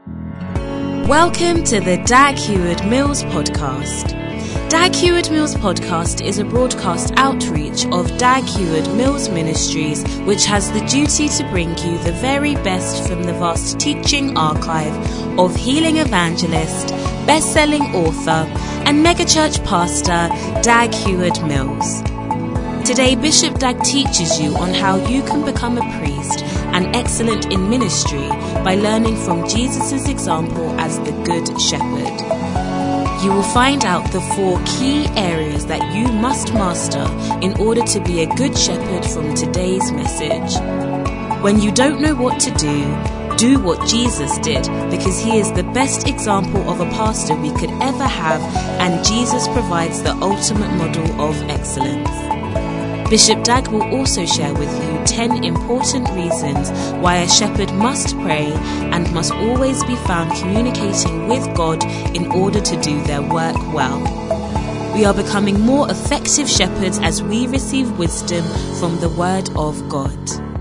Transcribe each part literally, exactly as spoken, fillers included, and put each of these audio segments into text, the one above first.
Welcome to the Dag Heward-Mills podcast. Dag Heward-Mills podcast is a broadcast outreach of Dag Heward-Mills Ministries, which has the duty to bring you the very best from the vast teaching archive of healing evangelist, best-selling author, and megachurch pastor Dag Heward-Mills. Today, Bishop Dag teaches you on how you can become a priest and excellent in ministry by learning from Jesus' example as the Good Shepherd. You will find out the four key areas that you must master in order to be a good shepherd from today's message. When you don't know what to do, do what Jesus did, because he is the best example of a pastor we could ever have, and Jesus provides the ultimate model of excellence. Bishop Dag will also share with you ten important reasons why a shepherd must pray and must always be found communicating with God in order to do their work well. We are becoming more effective shepherds as we receive wisdom from the Word of God.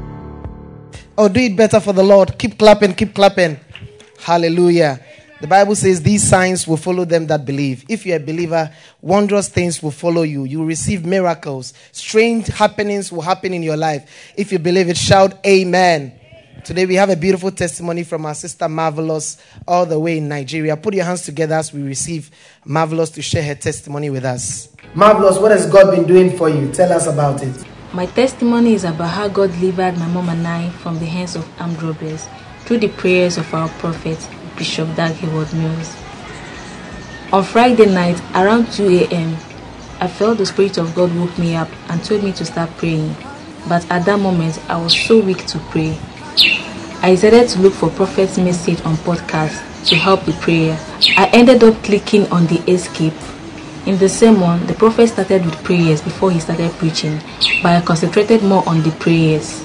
Oh, do it better for the Lord. Keep clapping, keep clapping. Hallelujah. The Bible says these signs will follow them that believe. If you're a believer, wondrous things will follow you. You will receive miracles. Strange happenings will happen in your life. If you believe it, shout amen. Today we have a beautiful testimony from our sister Marvelous all the way in Nigeria. Put your hands together as we receive Marvelous to share her testimony with us. Marvelous, what has God been doing for you? Tell us about it. My testimony is about how God delivered my mom and I from the hands of armed robbers through the prayers of our prophet, Bishop Dag Heward-Mills. On Friday night, around two a.m., I felt the Spirit of God woke me up and told me to start praying. But at that moment, I was so weak to pray. I decided to look for Prophet's message on podcast to help with prayer. I ended up clicking on the escape. In the sermon, the Prophet started with prayers before he started preaching, but I concentrated more on the prayers.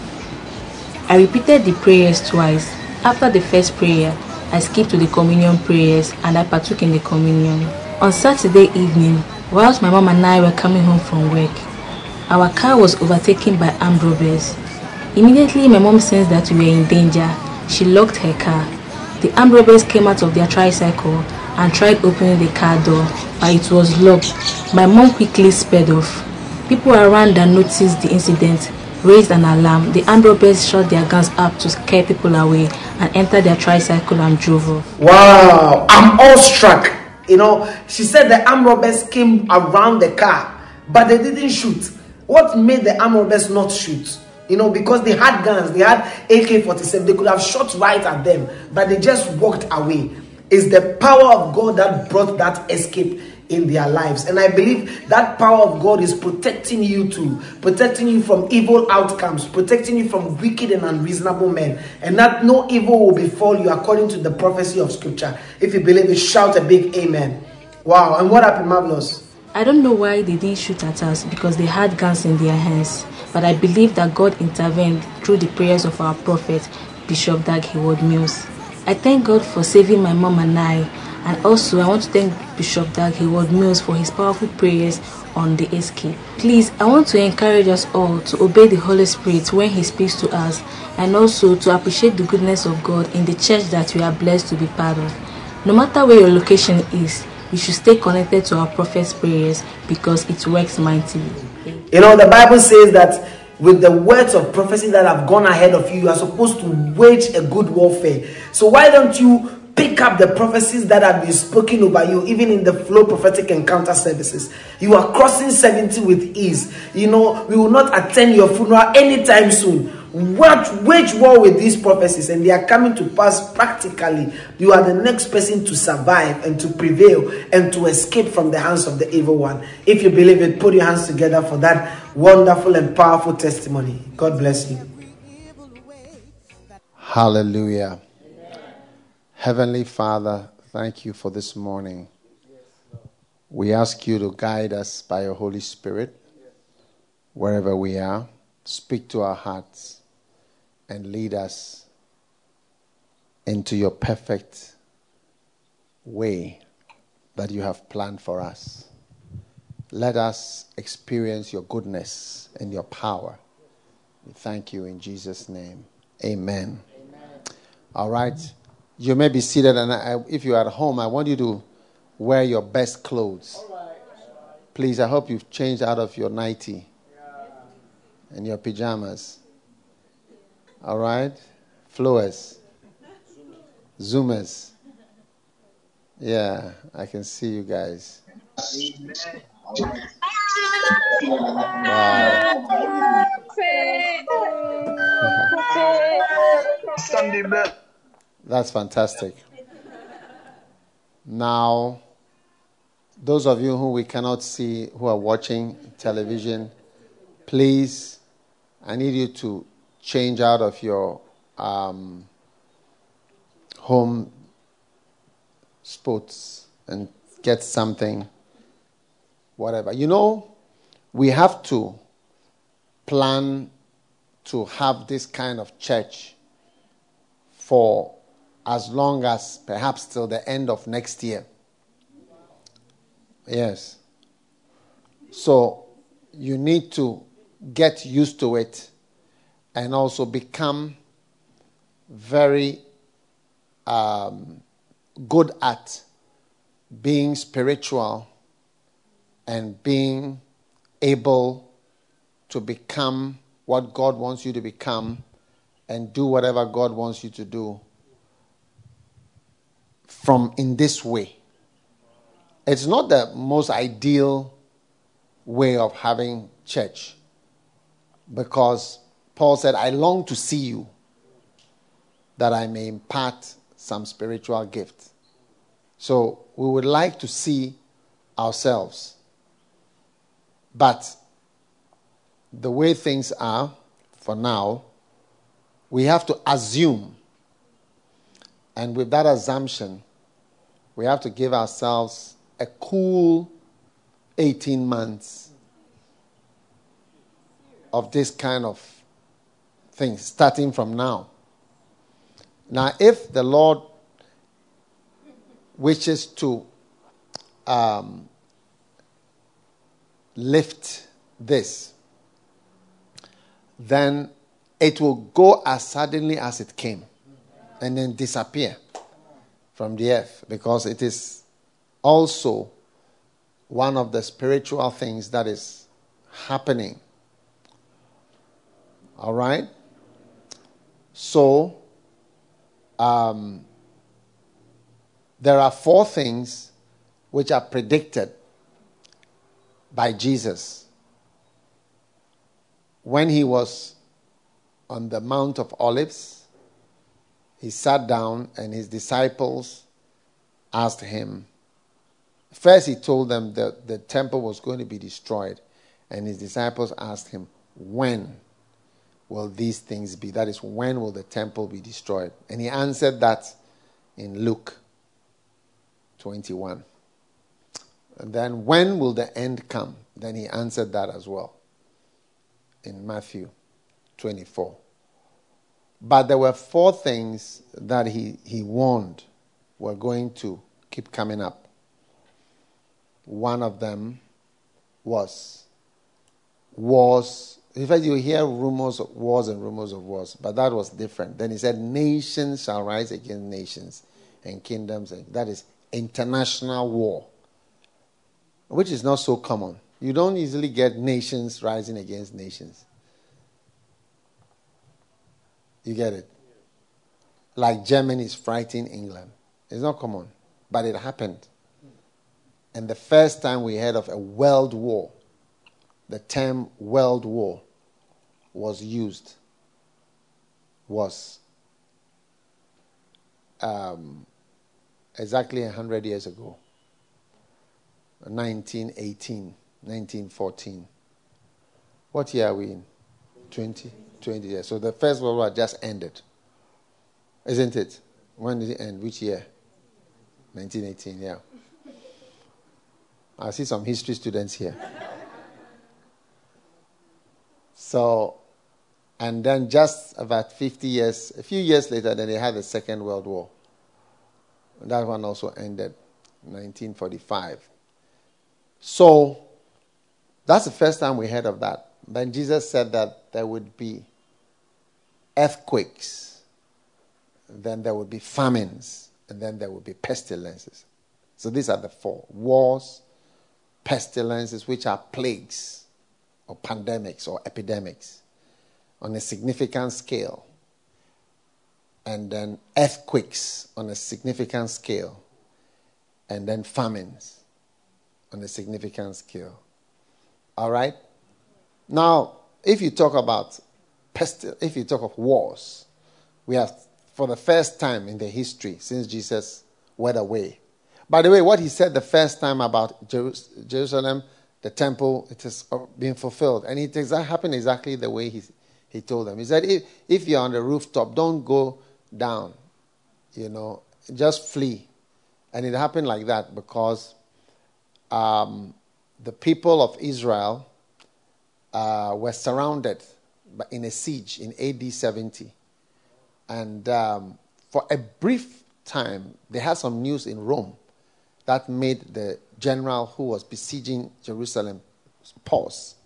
I repeated the prayers twice. After the first prayer, I skipped to the communion prayers and I partook in the communion. On Saturday evening, whilst my mom and I were coming home from work, our car was overtaken by armed robbers. Immediately, my mom sensed that we were in danger. She locked her car. The armed robbers came out of their tricycle and tried opening the car door, but it was locked. My mom quickly sped off. People around that noticed the incident raised an alarm. The armed robbers shot their guns up to scare people away and entered their tricycle and drove off. Wow, I'm awestruck. You know, she said the armed robbers came around the car, but they didn't shoot. What made the armed robbers not shoot? You know, because they had guns, they had A K forty-seven, they could have shot right at them, but they just walked away. It's the power of God that brought that escape in their lives. And I believe that power of God is protecting you too, protecting you from evil outcomes, protecting you from wicked and unreasonable men, and that no evil will befall you according to the prophecy of Scripture. If you believe it, shout a big amen. Wow. And what happened, Marvelous? I don't know why they didn't shoot at us, because they had guns in their hands, but I believe that God intervened through the prayers of our prophet, Bishop Dag Heward-Mills. I thank God for saving my mom and I. And also, I want to thank Bishop Dag Heward-Mills for his powerful prayers on the escape. Please, I want to encourage us all to obey the Holy Spirit when he speaks to us, and also to appreciate the goodness of God in the church that we are blessed to be part of. No matter where your location is, you should stay connected to our prophet's prayers because it works mightily. You know, the Bible says that with the words of prophecy that have gone ahead of you, you are supposed to wage a good warfare. So why don't you pick up the prophecies that have been spoken over you, even in the Flow Prophetic Encounter services? You are crossing seventy with ease. You know, we will not attend your funeral anytime soon. What wage war with these prophecies, and they are coming to pass practically. You are the next person to survive and to prevail and to escape from the hands of the evil one. If you believe it, put your hands together for that wonderful and powerful testimony. God bless you. Hallelujah. Heavenly Father, thank you for this morning. We ask you to guide us by your Holy Spirit wherever we are. Speak to our hearts and lead us into your perfect way that you have planned for us. Let us experience your goodness and your power. We thank you in Jesus' name. Amen. Amen. All right. You may be seated, and I, if you're at home, I want you to wear your best clothes. Please, I hope you've changed out of your nightie and your pajamas. All right? Flowers. Zoomers. Yeah, I can see you guys. Wow. That's fantastic. Now, those of you who we cannot see, who are watching television, please, I need you to change out of your um, home sports and get something, whatever. You know, we have to plan to have this kind of church for as long as perhaps till the end of next year. Yes. So you need to get used to it and also become very um, good at being spiritual and being able to become what God wants you to become and do whatever God wants you to do from in this way. It's not the most ideal way of having church, because Paul said, I long to see you that I may impart some spiritual gift. So we would like to see ourselves. But the way things are for now, we have to assume. And with that assumption, we have to give ourselves a cool eighteen months of this kind of thing, starting from now. Now, if the Lord wishes to um, lift this, then it will go as suddenly as it came and then disappear from the earth, because it is also one of the spiritual things that is happening. All right? So, um, there are four things which are predicted by Jesus when he was on the Mount of Olives. He sat down and his disciples asked him. First he told them that the temple was going to be destroyed, and his disciples asked him, when will these things be? That is, when will the temple be destroyed? And he answered that in Luke twenty-one. And then, when will the end come? Then he answered that as well in Matthew twenty-four. But there were four things that he, he warned were going to keep coming up. One of them was wars. In fact, you hear rumors of wars and rumors of wars, but that was different. Then he said, nations shall rise against nations and kingdoms. That is international war, which is not so common. You don't easily get nations rising against nations. You get it? Like Germany is fighting England. It's not common, but it happened. And the first time we heard of a world war, the term world war was used, was um, exactly one hundred years ago, nineteen eighteen, nineteen fourteen. What year are we in? twenty, twenty years. So the First World War just ended, isn't it? When did it end? Which year? nineteen eighteen, yeah. I see some history students here. So, and then just about fifty years, a few years later, then they had the Second World War. That one also ended nineteen forty-five. So, that's the first time we heard of that. Then Jesus said that there would be earthquakes then there would be famines, and then there would be pestilences. So these are the four. Wars, pestilences, which are plagues or pandemics or epidemics on a significant scale, and then earthquakes on a significant scale, and then famines on a significant scale. All right? Now, if you talk about pestil, if you talk of wars, we have, for the first time in the history since Jesus went away. By the way, what he said the first time about Jeru- Jerusalem, the temple, it has been fulfilled. And it exa- happened exactly the way he, he told them. He said, if, if you're on the rooftop, don't go down. You know, just flee. And it happened like that because um, the people of Israel uh, were surrounded in a siege in A D seventy. And um, for a brief time, they had some news in Rome that made the general who was besieging Jerusalem pause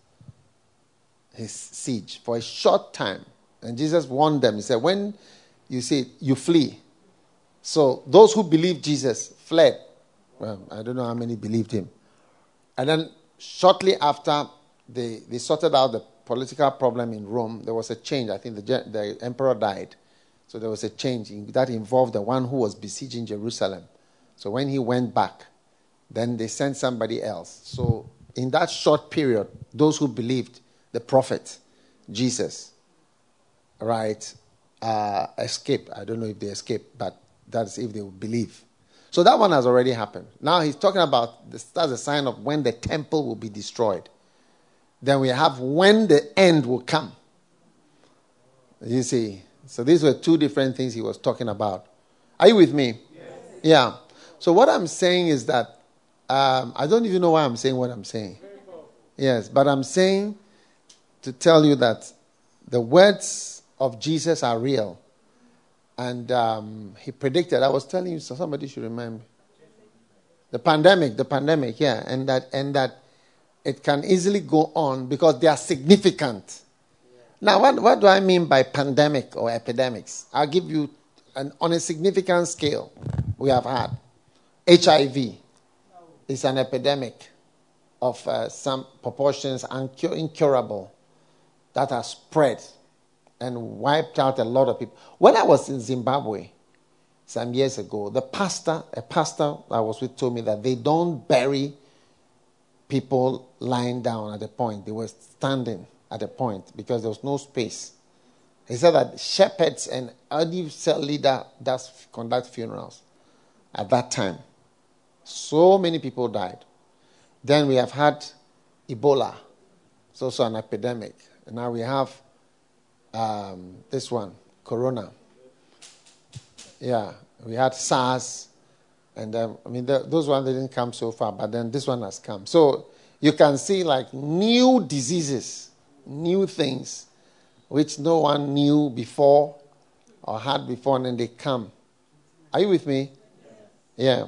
his siege for a short time. And Jesus warned them. He said, when you see it, you flee. So those who believed Jesus fled. Well, I don't know how many believed him. And then shortly after they, they sorted out the political problem in Rome, there was a change. I think the, the emperor died. So there was a change in, that involved the one who was besieging Jerusalem. So when he went back, then they sent somebody else. So in that short period, those who believed the prophet, Jesus, right, uh, escaped. I don't know if they escaped, but that's if they would believe. So that one has already happened. Now he's talking about, this, that's a sign of when the temple will be destroyed. Then we have when the end will come. You see, so these were two different things he was talking about. Are you with me? Yes. Yeah. So what I'm saying is that um, I don't even know why I'm saying what I'm saying. Yes, but I'm saying to tell you that the words of Jesus are real. And um, he predicted, I was telling you, so somebody should remind me. The pandemic, the pandemic, yeah. And that, and that it can easily go on because they are significant. Now, what, what do I mean by pandemic or epidemics? I'll give you, an, on a significant scale, we have had H I V. It's an epidemic of uh, some proportions, uncur- incurable, that has spread and wiped out a lot of people. When I was in Zimbabwe some years ago, the pastor, a pastor I was with told me that they don't bury people lying down at the point. They were standing at a point because there was no space. He said that shepherds and any cell leader does conduct funerals at that time. So many people died. Then we have had Ebola. It's also an epidemic. And now we have um, this one, Corona. Yeah, we had SARS. And um, I mean, the, those ones didn't come so far, but then this one has come. So you can see like new diseases, new things, which no one knew before or had before, and then they come. Are you with me? Yeah.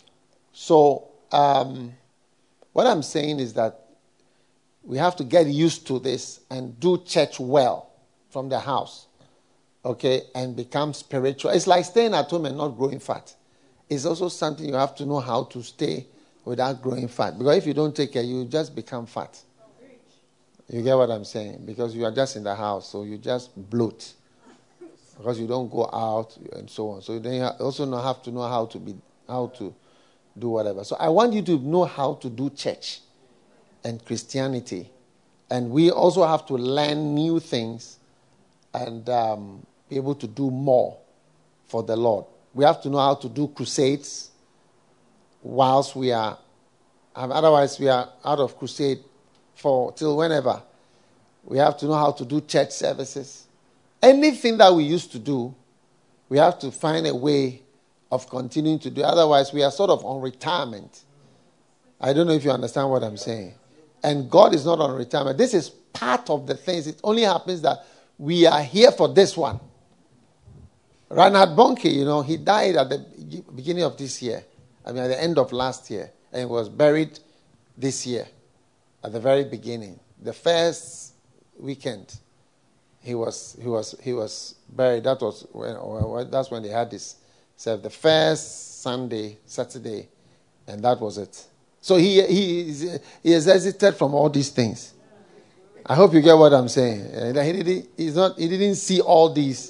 So um, what I'm saying is that we have to get used to this and do church well from the house, okay, and become spiritual. It's like staying at home and not growing fat. It's also something you have to know how to stay without growing fat. Because if you don't take care, you just become fat. You get what I'm saying? Because you are just in the house, so you just bloat. Because you don't go out and so on. So then you also have to know how to be, how to do whatever. So I want you to know how to do church and Christianity. And we also have to learn new things and um, be able to do more for the Lord. We have to know how to do crusades whilst we are, otherwise we are out of crusade for till whenever. We have to know how to do church services. Anything that we used to do, we have to find a way of continuing to do. Otherwise, we are sort of on retirement. I don't know if you understand what I'm saying. And God is not on retirement. This is part of the things. It only happens that we are here for this one. Reinhard Bonnke, you know, he died at the beginning of this year. I mean, at the end of last year. And he was buried this year, at the very beginning. The first weekend, he was he was he was buried. That was when or that's when they had this. So the first Sunday, Saturday, and that was it. So he he he has hesitated from all these things. I hope you get what I'm saying. He didn't he's not he didn't see all these.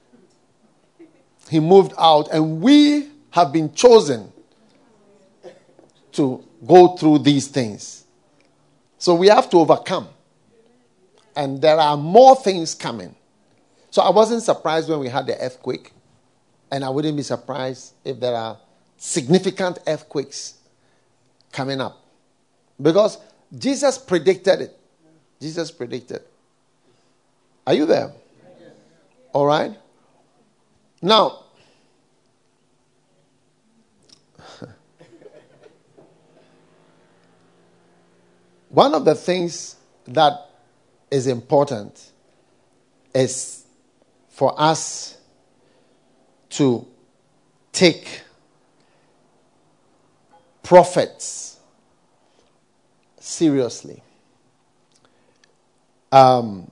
He moved out, and we have been chosen to go through these things. So we have to overcome. And there are more things coming. So I wasn't surprised when we had the earthquake. And I wouldn't be surprised if there are significant earthquakes coming up. Because Jesus predicted it. Jesus predicted. Are you there? All right. Now, one of the things that is important is for us to take prophets seriously. Um,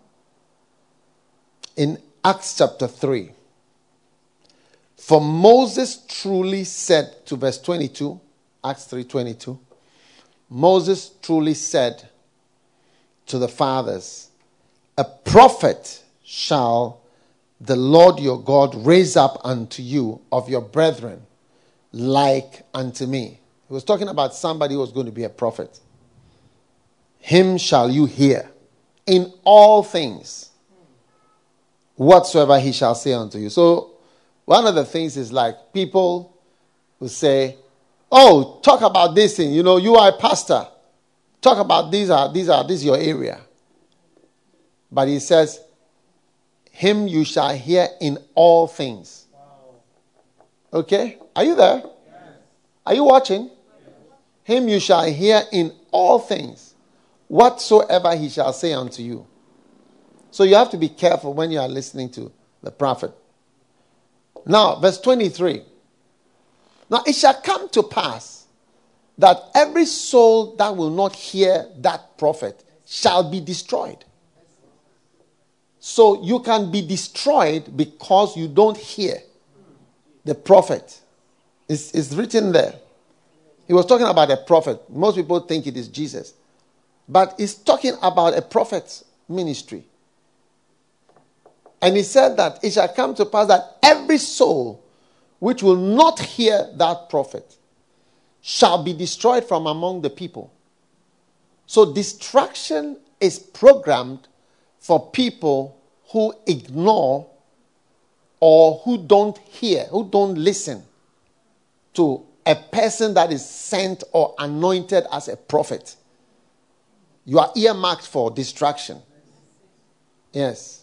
in Acts chapter three, for Moses truly said to verse twenty-two, Acts three twenty-two, Moses truly said to the fathers, a prophet shall the Lord your God raise up unto you of your brethren, like unto me. He was talking about somebody who was going to be a prophet. Him shall you hear in all things, whatsoever he shall say unto you. So one of the things is like people who say, oh, talk about this thing. You know, you are a pastor. Talk about these are these are this is your area. But he says, him you shall hear in all things. Wow. Okay? Are you there? Yes. Are you watching? Yes. Him you shall hear in all things, whatsoever he shall say unto you. So you have to be careful when you are listening to the prophet. Now, verse twenty-three. Now it shall come to pass that every soul that will not hear that prophet shall be destroyed. So you can be destroyed because you don't hear the prophet. It's, it's written there. He was talking about a prophet. Most people think it is Jesus. But he's talking about a prophet's ministry. And he said that it shall come to pass that every soul which will not hear that prophet shall be destroyed from among the people. So destruction is programmed for people who ignore or who don't hear, who don't listen to a person that is sent or anointed as a prophet. You are earmarked for destruction. Yes.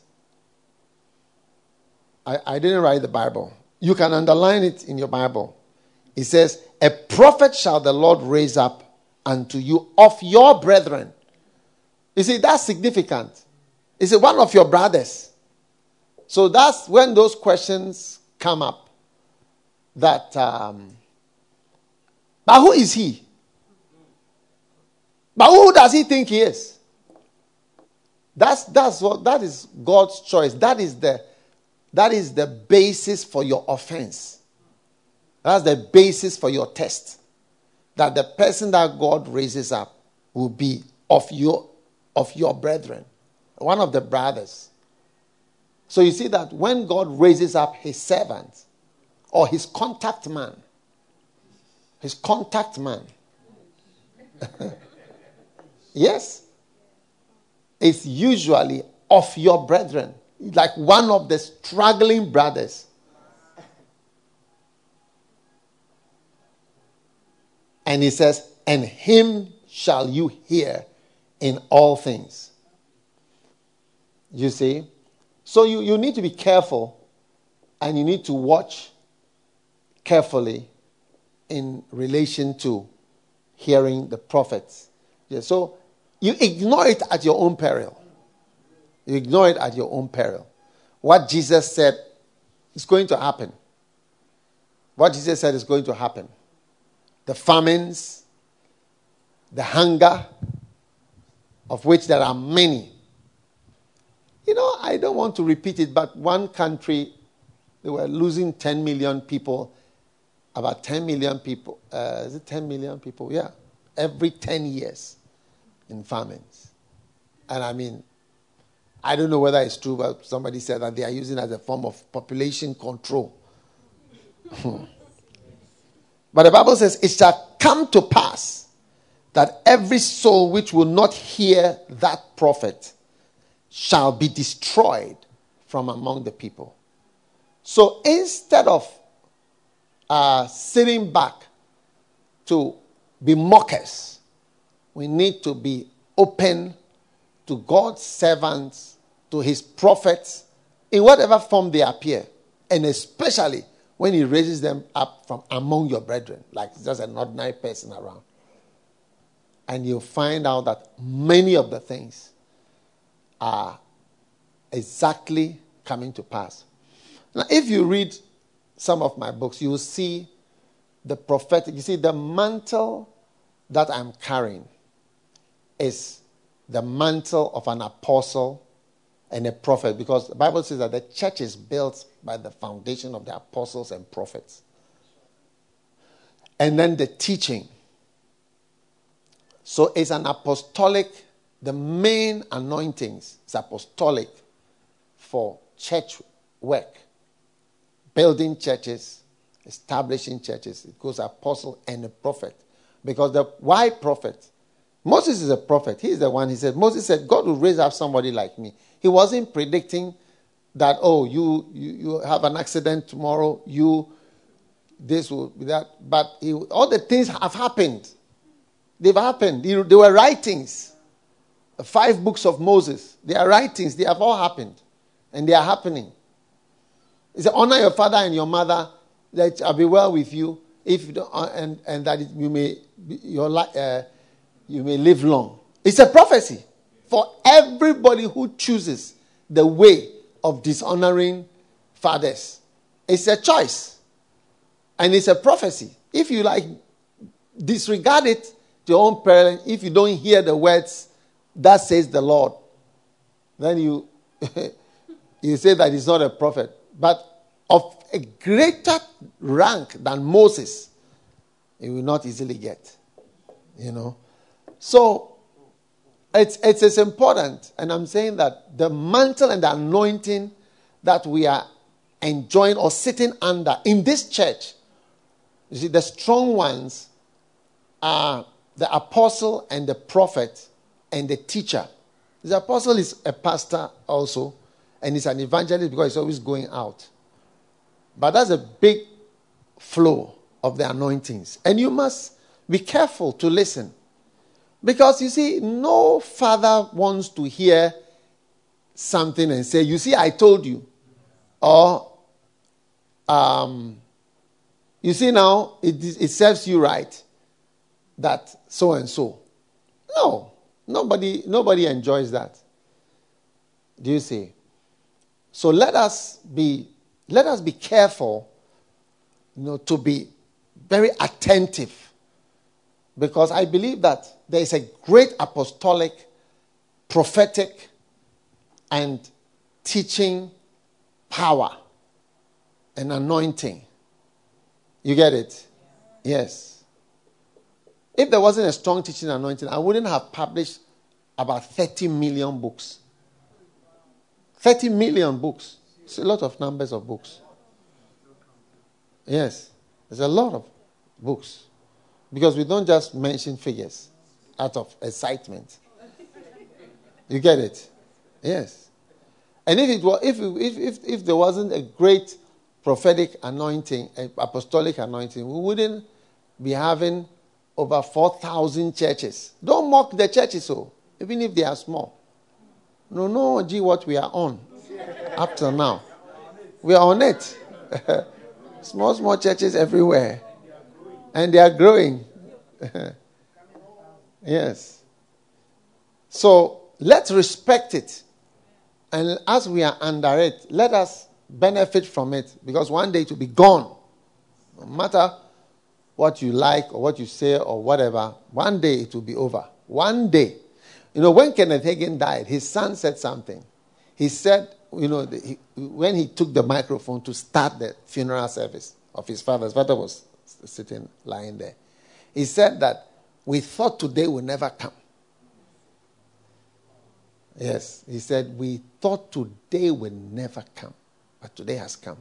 I, I didn't write the Bible. You can underline it in your Bible. It says, a prophet shall the Lord raise up unto you of your brethren. You see, that's significant. It's one of your brothers. So that's when those questions come up. That, um, but who is he? But who does he think he is? That's that's what that is God's choice. That is the that is the basis for your offense. That's the basis for your test. That the person that God raises up will be of your of your brethren, one of the brothers. So you see that when God raises up his servant or his contact man, his contact man, yes, it's usually of your brethren, like one of the struggling brothers. And he says, and him shall you hear in all things. You see? So you, you need to be careful and you need to watch carefully in relation to hearing the prophets. Yeah, so you ignore it at your own peril. You ignore it at your own peril. What Jesus said is going to happen. What Jesus said is going to happen. The famines, the hunger, of which there are many, You know, I don't want to repeat it, but one country, they were losing ten million people, about ten million people. Uh, is it ten million people? Yeah. Every ten years in famines. And I mean, I don't know whether it's true, but somebody said that they are using it as a form of population control. But the Bible says, it shall come to pass that every soul which will not hear that prophet shall be destroyed from among the people. So instead of uh, sitting back to be mockers, we need to be open to God's servants, to his prophets, in whatever form they appear, and especially when he raises them up from among your brethren, like just an ordinary person around. And you'll find out that many of the things are exactly coming to pass. Now, if you read some of my books, you will see the prophetic. You see, the mantle that I'm carrying is the mantle of an apostle and a prophet, because the Bible says that the church is built by the foundation of the apostles and prophets. And then the teaching. So it's an apostolic, the main anointings is apostolic for church work, building churches, establishing churches. It goes apostle and a prophet. Because the why prophet? Moses is a prophet. He is the one. He said, Moses said, God will raise up somebody like me. He wasn't predicting that, oh, you you, you have an accident tomorrow, you, this will be that. But he, all the things have happened. They've happened. They, they were writings. The five books of Moses. They are writings. They have all happened. And they are happening. He said, honor your father and your mother, that I'll be well with you, if you don't, uh, and, and that it, you may your life. Uh, You may live long. It's a prophecy for everybody who chooses the way of dishonoring fathers. It's a choice. And it's a prophecy. If you like disregard it to your own parents, if you don't hear the words, that says the Lord, then you, you say that he's not a prophet. But of a greater rank than Moses, he will not easily get. You know. So, it's, it's, it's important, and I'm saying that the mantle and the anointing that we are enjoying or sitting under in this church, you see, the strong ones are the apostle and the prophet and the teacher. The apostle is a pastor also, and he's an evangelist because he's always going out. But that's a big flow of the anointings. And you must be careful to listen. Because, you see, no father wants to hear something and say, you see, I told you. Or, um, you see now, it, it serves you right that so and so. No, nobody, nobody enjoys that. Do you see? So let us be, let us be careful, you know, to be very attentive. Because I believe that there is a great apostolic, prophetic, and teaching power and anointing. You get it? Yes. If there wasn't a strong teaching anointing, I wouldn't have published about thirty million books. thirty million books. It's a lot of numbers of books. Yes. There's a lot of books. Because we don't just mention figures out of excitement. You get it? Yes. And if it were, if if if, if there wasn't a great prophetic anointing, apostolic anointing, we wouldn't be having over four thousand churches. Don't mock the churches, so even if they are small. No, no, gee, what we are on up till now. We are on it. Small, small churches everywhere. And they are growing. Yes. So let's respect it. And as we are under it, let us benefit from it. Because one day it will be gone. No matter what you like or what you say or whatever, one day it will be over. One day. You know, when Kenneth Hagin died, his son said something. he said, you know, the, he, when he took the microphone to start the funeral service of his father, his father was sitting, lying there. He said that we thought today would never come. Yes, he said we thought today would never come, but today has come.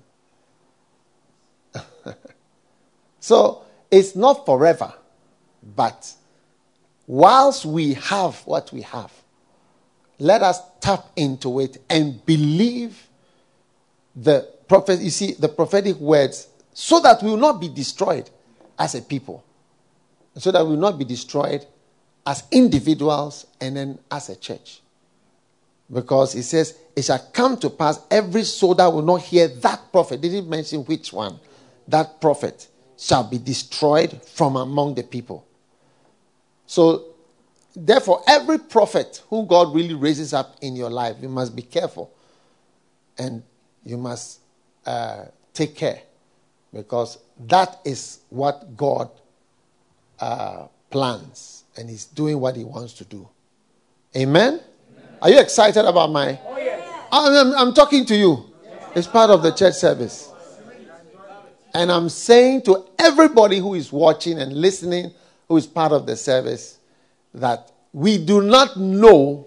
So it's not forever, but whilst we have what we have, let us tap into it and believe the prophet. You see, the prophetic words, so that we will not be destroyed as a people, so that we will not be destroyed as individuals and then as a church. Because it says, it shall come to pass, every soul that will not hear that prophet, didn't mention which one, that prophet shall be destroyed from among the people. So, therefore, every prophet who God really raises up in your life, you must be careful. And you must uh, take care. Because that is what God uh, plans. And He's doing what He wants to do. Amen? Are you excited about my... Oh, yes. I'm, I'm talking to you. It's part of the church service. And I'm saying to everybody who is watching and listening, who is part of the service, that we do not know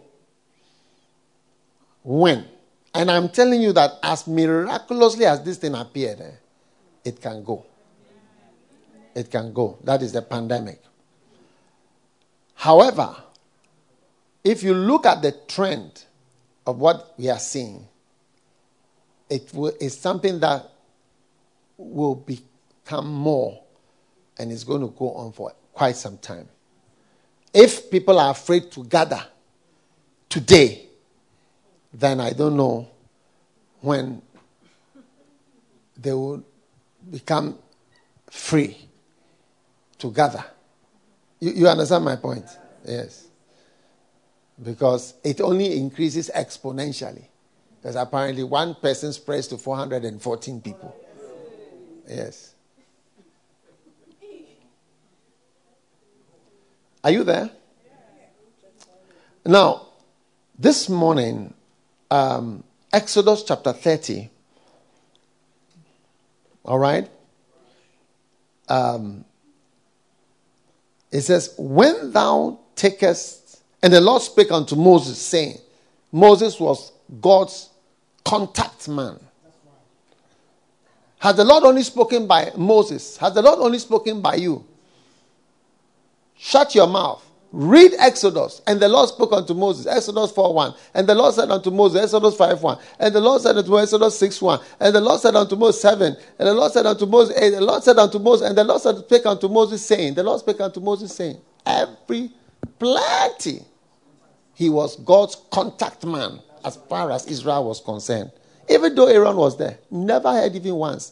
when. And I'm telling you that as miraculously as this thing appeared, eh, it can go. It can go. That is the pandemic. However, if you look at the trend of what we are seeing, it will, it's something that will become more, and it's going to go on for quite some time. If people are afraid to gather today, then I don't know when they will become free to gather. You, you understand my point? Yes. Because it only increases exponentially. Because apparently one person spreads to four hundred fourteen people. Yes. Are you there? Now, this morning, um, Exodus chapter thirty. All right. Um, it says, when thou takest, and the Lord spake unto Moses, saying, Moses was God's contact man. Has the Lord only spoken by Moses? Has the Lord only spoken by you? Shut your mouth. Read Exodus. And the Lord spoke unto Moses. Exodus four one. And the Lord said unto Moses. Exodus five one. And the Lord said unto Moses. Exodus six one. And the Lord said unto Moses seven. And the Lord said unto Moses eight. And the Lord said unto Moses. And the Lord said spake unto Moses saying. The Lord spake unto Moses saying. Every plenty. He was God's contact man as far as Israel was concerned. Even though Aaron was there. Never heard even once.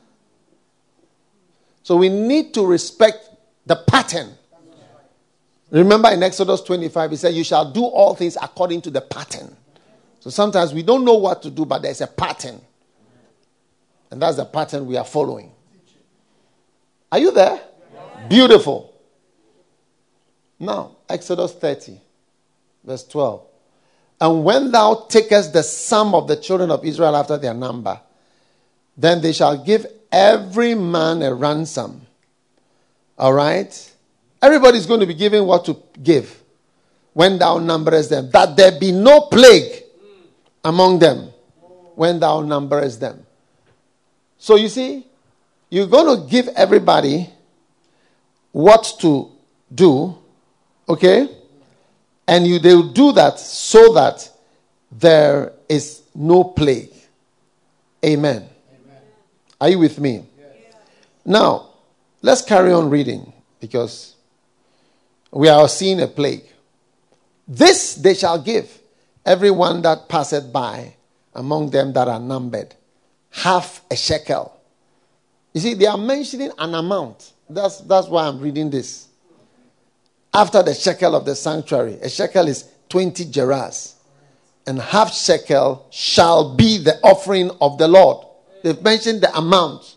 So we need to respect the pattern. Remember in Exodus twenty-five, he said, you shall do all things according to the pattern. So sometimes we don't know what to do, but there's a pattern. And that's the pattern we are following. Are you there? Yeah. Beautiful. Now, Exodus thirty, verse twelve. And when thou takest the sum of the children of Israel after their number, then they shall give every man a ransom. All right? Everybody's going to be given what to give when thou numberest them, that there be no plague among them when thou numberest them. So you see, you're going to give everybody what to do, okay? And you they will do that so that there is no plague. Amen. Amen. Are you with me? Yes. Now, let's carry on reading because we are seeing a plague. This they shall give everyone that passeth by among them that are numbered, half a shekel. You see, they are mentioning an amount. That's, that's why I'm reading this. After the shekel of the sanctuary, a shekel is twenty gerahs, and half shekel shall be the offering of the Lord. They've mentioned the amount.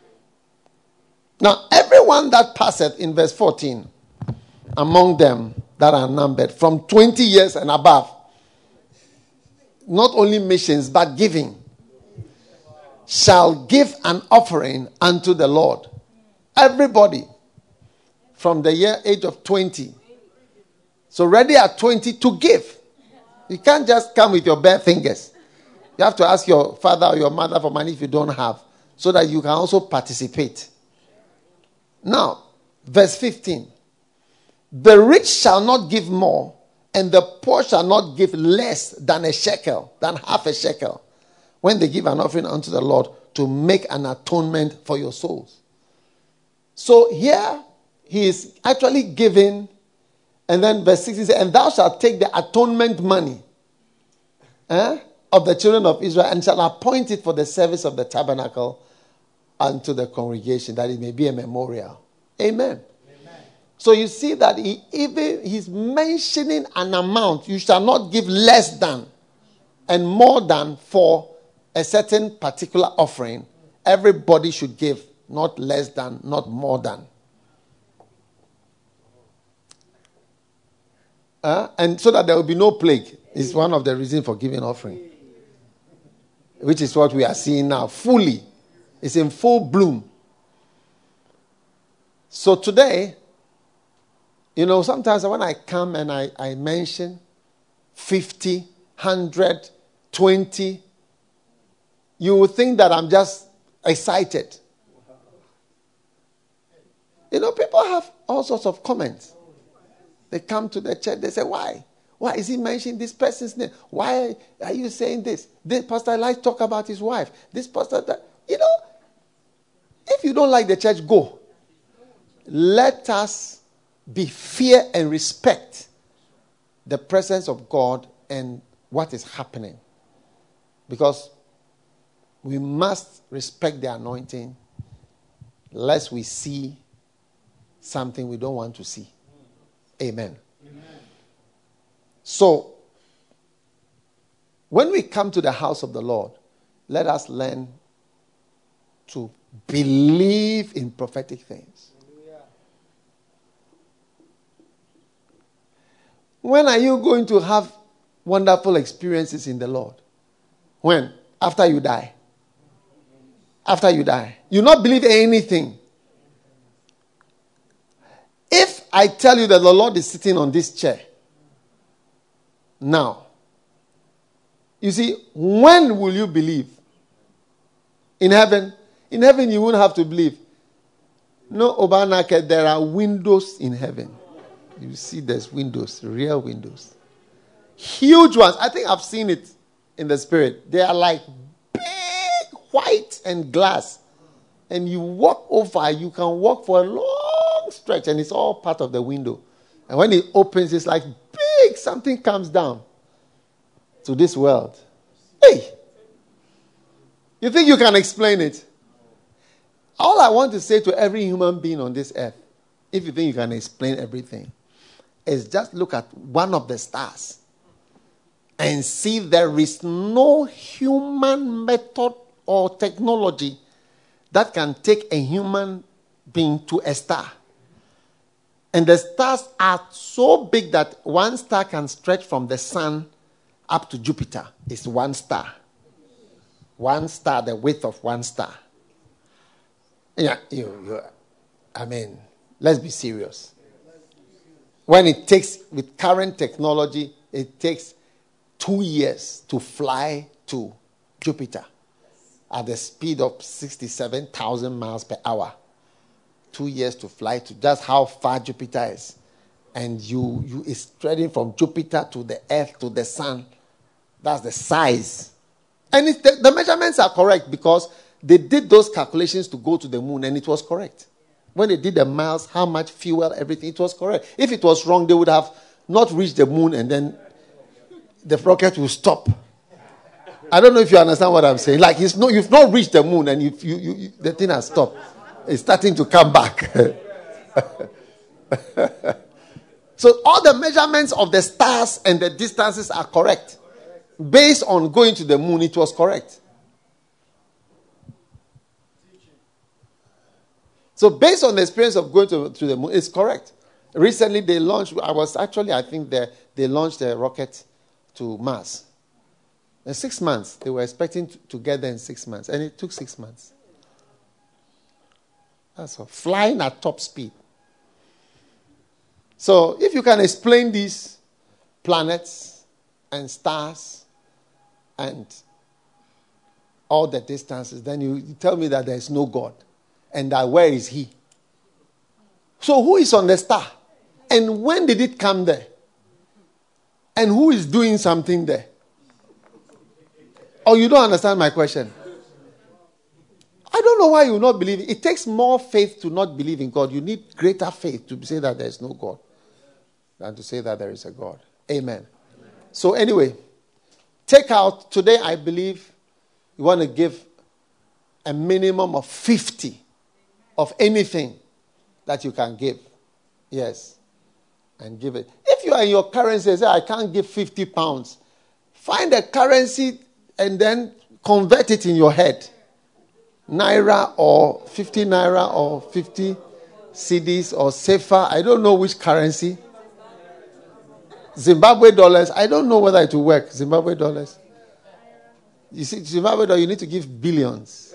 Now, everyone that passeth, in verse fourteen, among them that are numbered, from twenty years and above. not only missions, but giving, shall give an offering unto the Lord. Everybody from the year age of twenty. So ready at twenty to give. You can't just come with your bare fingers. You have to ask your father or your mother for money if you don't have, so that you can also participate. Now, verse fifteen. The rich shall not give more, and the poor shall not give less than a shekel, than half a shekel, when they give an offering unto the Lord to make an atonement for your souls. So here, he is actually giving, and then verse sixteen says, and thou shalt take the atonement money eh, of the children of Israel, and shall appoint it for the service of the tabernacle unto the congregation, that it may be a memorial. Amen. So you see that he even he's mentioning an amount. You shall not give less than and more than for a certain particular offering. Everybody should give not less than, not more than. Uh, and so that there will be no plague is one of the reasons for giving offering. Which is what we are seeing now. Fully. It's in full bloom. So today, you know, sometimes when I come and I, I mention fifty, one hundred, twenty, you will think that I'm just excited. You know, people have all sorts of comments. They come to the church, they say, why? Why is he mentioning this person's name? Why are you saying this? This pastor likes to talk about his wife. This pastor, that. You know, if you don't like the church, go. Let us be fear and respect the presence of God and what is happening. Because we must respect the anointing lest we see something we don't want to see. Amen. Amen. So, when we come to the house of the Lord, let us learn to believe in prophetic things. When are you going to have wonderful experiences in the Lord? When? After you die. After you die. You not believe anything. If I tell you that the Lord is sitting on this chair, now, you see, when will you believe? In heaven? In heaven you won't have to believe. No, Obanake, there are windows in heaven. You see there's windows, real windows. Huge ones. I think I've seen it in the spirit. They are like big, white and glass. And you walk over, you can walk for a long stretch and it's all part of the window. And when it opens, it's like big, something comes down to this world. Hey! You think you can explain it? All I want to say to every human being on this earth, if you think you can explain everything, is just look at one of the stars and see there is no human method or technology that can take a human being to a star. And the stars are so big that one star can stretch from the sun up to Jupiter. It's one star. One star, the width of one star. Yeah, you, you, I mean, let's be serious. When it takes, with current technology, it takes two years to fly to Jupiter at the speed of sixty-seven thousand miles per hour. Two years to fly to just how far Jupiter is. And you, you is spreading from Jupiter to the earth to the sun. That's the size. And it, the, the measurements are correct because they did those calculations to go to the moon and it was correct. When they did the miles, how much fuel, everything, it was correct. If it was wrong, they would have not reached the moon and then the rocket will stop. I don't know if you understand what I'm saying. Like, it's no, you've not reached the moon and you, you, you, you, the thing has stopped. It's starting to come back. So all the measurements of the stars and the distances are correct. Based on going to the moon, it was correct. So based on the experience of going to, to the moon, it's correct. Recently they launched, I was actually, I think they, they launched a rocket to Mars. In six months. They were expecting to, to get there in six months. And it took six months. That's all. Flying at top speed. So, if you can explain these planets and stars and all the distances, then you tell me that there is no God. And that where is he? So, who is on the star? And when did it come there? And who is doing something there? Oh, you don't understand my question? I don't know why you will not believe it. It takes more faith to not believe in God. You need greater faith to say that there is no God than to say that there is a God. Amen. Amen. So anyway, take out, today I believe you want to give a minimum of fifty of anything that you can give. Yes. And give it. If you are in your currency and say, I can't give fifty pounds, find a currency and then convert it in your head. Naira or fifty naira or fifty cedis or sefa. I don't know which currency. Zimbabwe dollars. I don't know whether it will work. Zimbabwe dollars. You see, Zimbabwe dollars, you need to give billions.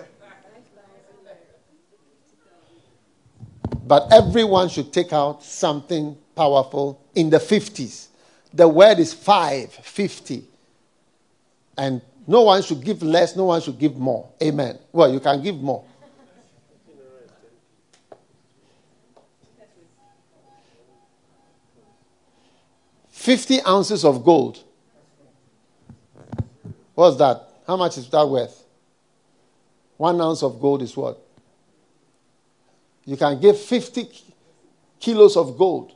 But everyone should take out something powerful in the fifties. The word is five, fifty. And no one should give less, no one should give more. Amen. Well, you can give more. Fifty ounces of gold. What's that? How much is that worth? One ounce of gold is what? You can give fifty kilos of gold.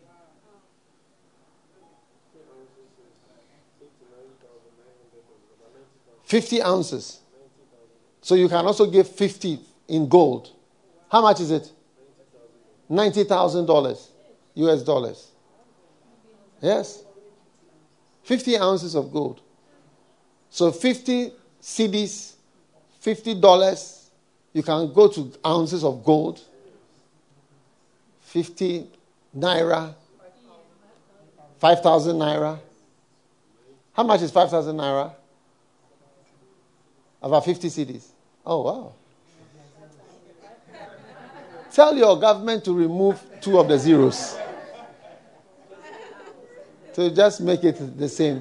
fifty ounces. So you can also give fifty in gold. How much is it? ninety thousand dollars. U S dollars. Yes. fifty ounces of gold. So fifty cedis, fifty dollars. You can go to ounces of gold. fifty naira. five thousand naira. How much is five thousand naira? About fifty cedis. Oh, wow. Tell your government to remove two of the zeros. So just make it the same.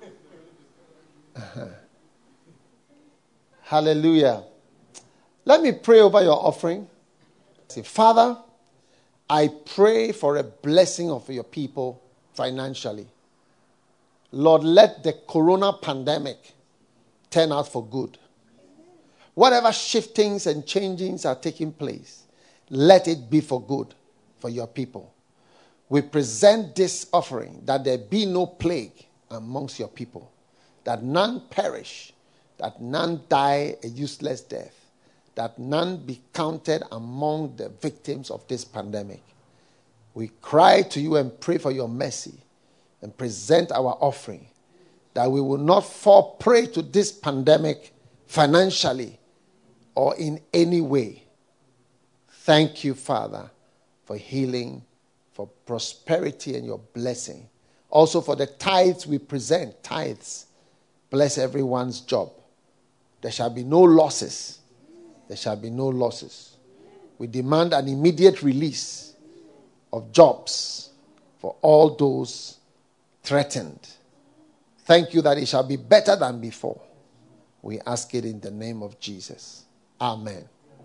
Hallelujah. Let me pray over your offering. Say, Father, I pray for a blessing of your people financially. Lord, let the corona pandemic turn out for good. Whatever shiftings and changings are taking place, let it be for good for your people. We present this offering that there be no plague amongst your people, that none perish, that none die a useless death, that none be counted among the victims of this pandemic. We cry to you and pray for your mercy and present our offering, that we will not fall prey to this pandemic financially or in any way. Thank you, Father, for healing, for prosperity and your blessing. Also for the tithes we present, tithes. Bless everyone's job. There shall be no losses. There shall be no losses. We demand an immediate release of jobs for all those threatened. Thank you that it shall be better than before. We ask it in the name of Jesus. Amen.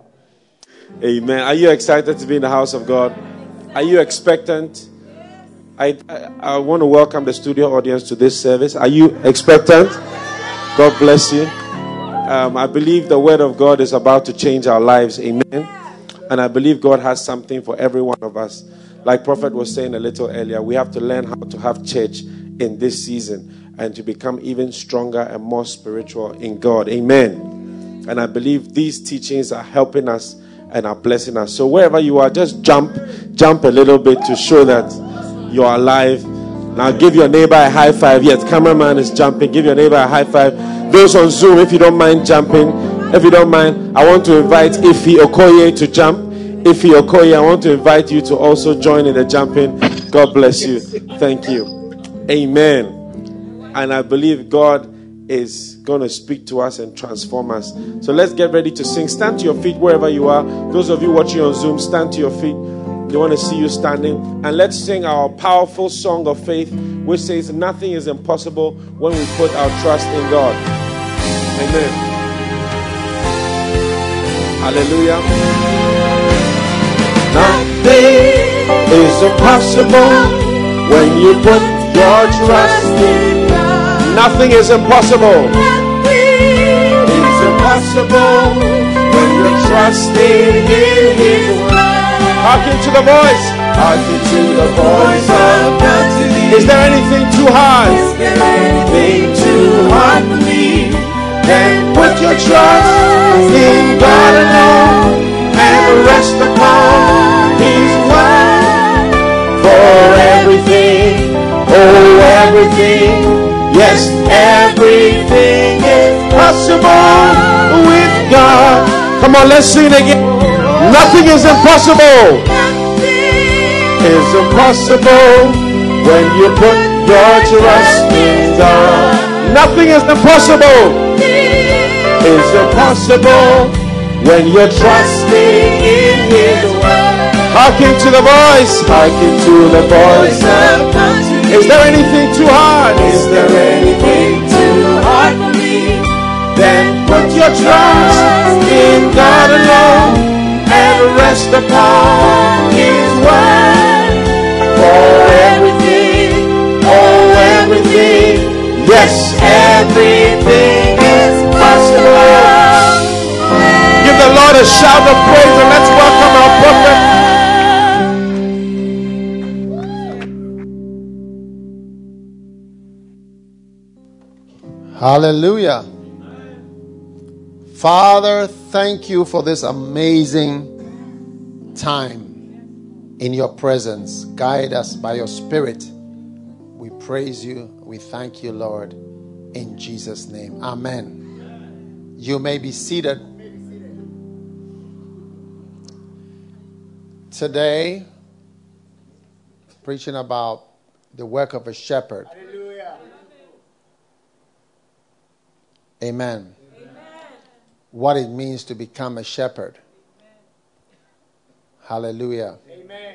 Amen. Are you excited to be in the house of God? Are you expectant? I, I, I want to welcome the studio audience to this service. Are you expectant? God bless you. Um, I believe the word of God is about to change our lives. Amen. And I believe God has something for every one of us. Like Prophet was saying a little earlier, we have to learn how to have church in this season and to become even stronger and more spiritual in God. Amen. And I believe these teachings are helping us and are blessing us. So wherever you are, just jump, jump a little bit to show that you are alive. Now give your neighbor a high five. Yes, cameraman is jumping. Give your neighbor a high five. Those on Zoom, if you don't mind jumping, if you don't mind, I want to invite Ife Okoye to jump. Ife Okoye, I want to invite you to also join in the jumping. God bless you. Thank you. Amen. And I believe God is going to speak to us and transform us. So let's get ready to sing. Stand to your feet wherever you are. Those of you watching on Zoom, stand to your feet. They want to see you standing. And let's sing our powerful song of faith, which says nothing is impossible when we put our trust in God. Amen. Hallelujah. Nothing is impossible when you put your trust in God. Nothing is impossible. Nothing is impossible when you're trusting in His word. Hearken to the voice. Hearken to the voice of God. Is there anything too hard? Is there anything too hard for me? Then put your trust in God alone and rest upon His word. For everything, oh everything, yes everything is possible with God. Come on, let's sing it again. Nothing is impossible. Nothing is impossible when you put your trust in God. Nothing is impossible. Is impossible when you're trusting in His word. Hearken to the voice. Hearken to the voice of God. Is there anything too hard? Is there anything too hard for me? Then put your trust in God alone and rest upon His word. For everything, oh everything, yes everything is possible. Give the Lord a shout of praise and let's welcome our prophet. Hallelujah. Father, thank you for this amazing time in your presence. Guide us by your Spirit. We praise you. We thank you, Lord, in Jesus' name. Amen. You may be seated. Today, preaching about the work of a shepherd. Amen. Amen. What it means to become a shepherd. Amen. Hallelujah. Amen.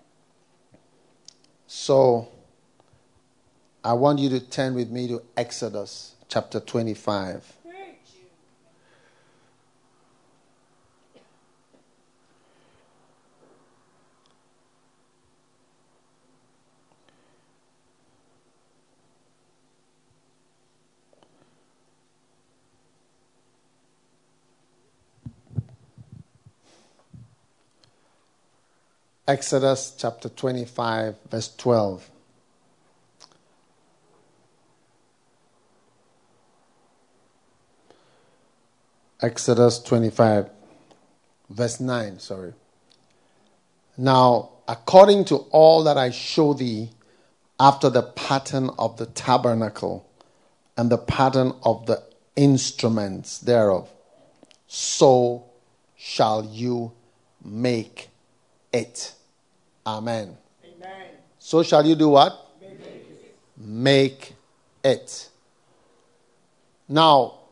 So, I want you to turn with me to Exodus chapter twenty-five. Exodus chapter twenty-five, verse twelve. Exodus twenty-five, verse nine, sorry. Now, according to all that I show thee, after the pattern of the tabernacle and the pattern of the instruments thereof, so shall you make it. Amen. Amen. So shall you do what? Make it. Make it. Now,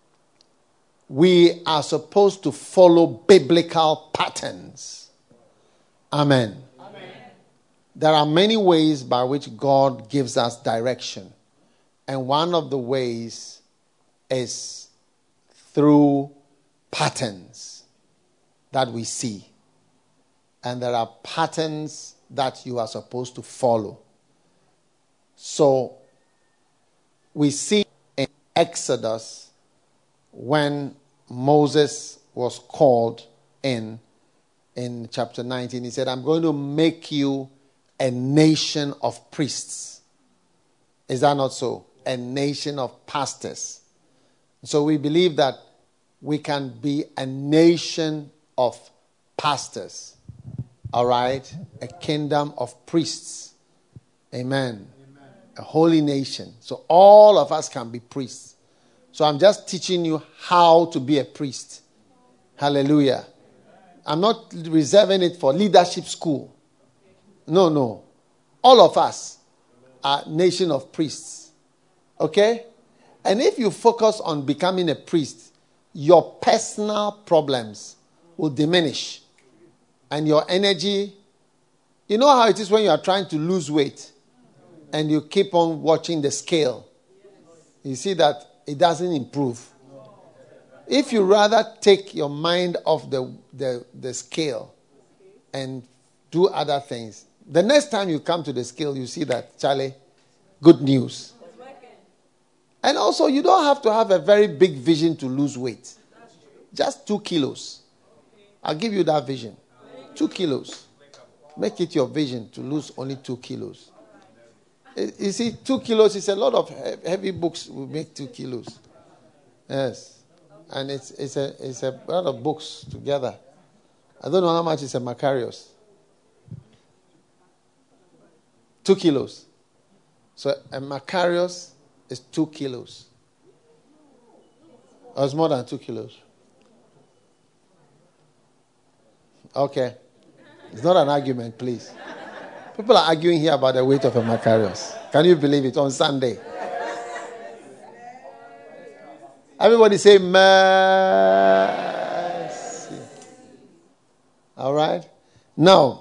we are supposed to follow biblical patterns. Amen. Amen. There are many ways by which God gives us direction. And one of the ways is through patterns that we see. And there are patterns that you are supposed to follow. So, we see in Exodus when Moses was called in, in chapter nineteen, he said, I'm going to make you a nation of priests. Is that not so? A nation of pastors. So we believe that we can be a nation of pastors. All right? A kingdom of priests. Amen. Amen. A holy nation. So all of us can be priests. So I'm just teaching you how to be a priest. Hallelujah. I'm not reserving it for leadership school. No, no. All of us are nation of priests. Okay? And if you focus on becoming a priest, your personal problems will diminish. And your energy, you know how it is when you are trying to lose weight and you keep on watching the scale. You see that it doesn't improve. If you rather take your mind off the, the, the scale and do other things, the next time you come to the scale, you see that, Charlie, good news. And also, you don't have to have a very big vision to lose weight. Just two kilos. I'll give you that vision. Two kilos. Make it your vision to lose only two kilos. You see, two kilos is a lot of heavy books will make two kilos. Yes. And it's it's a it's a lot of books together. I don't know how much is a Macarius. Two kilos. So a Macarius is two kilos. Or it's more than two kilos. Okay. It's not an argument, please. People are arguing here about the weight of a Macarius. Can you believe it? On Sunday. Everybody say mercy. All right. Now,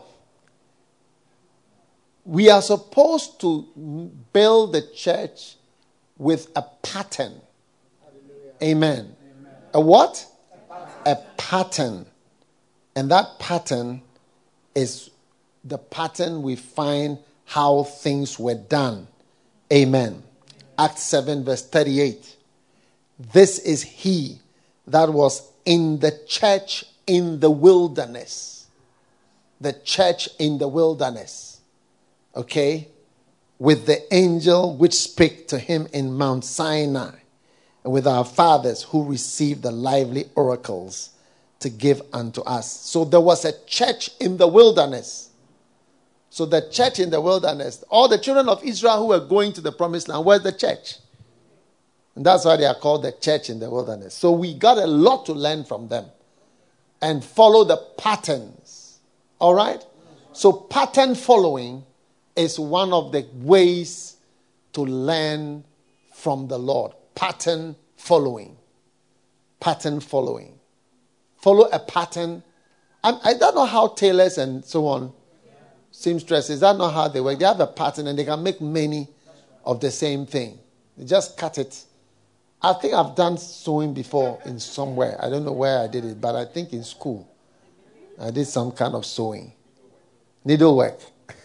we are supposed to build the church with a pattern. Amen. Amen. A what? A pattern. A pattern. And that pattern is the pattern we find how things were done. Amen. Acts seven verse thirty-eight. This is he that was in the church in the wilderness. The church in the wilderness. Okay? With the angel which spake to him in Mount Sinai. And with our fathers who received the lively oracles to give unto us. So there was a church in the wilderness. So the church in the wilderness, all the children of Israel who were going to the promised land, where's the church? And that's why they are called the church in the wilderness. So we got a lot to learn from them and follow the patterns. All right? So pattern following is one of the ways to learn from the Lord. Pattern following. Pattern following. Follow a pattern. I, I don't know how tailors and so on, seamstresses, that's not how they work. They have a pattern and they can make many of the same thing. They just cut it. I think I've done sewing before in somewhere. I don't know where I did it, but I think in school I did some kind of sewing. Needlework.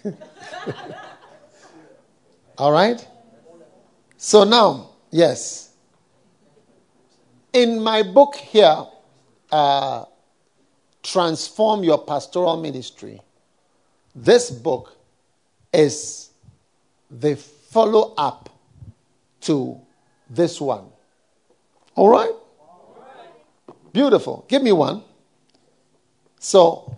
All right? So now, yes. In my book here, uh, Transform Your Pastoral Ministry, this book is the follow-up to this one. All right? Beautiful. Give me one. So,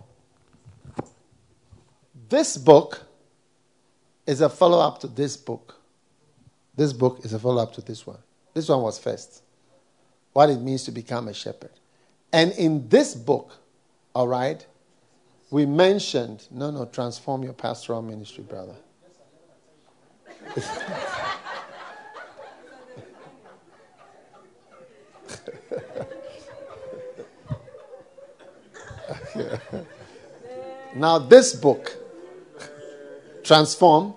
this book is a follow-up to this book. This book is a follow-up to this one. This one was first. What it means to become a shepherd. And in this book, all right, we mentioned, no, no, transform your pastoral ministry, brother. Now, this book, Transform,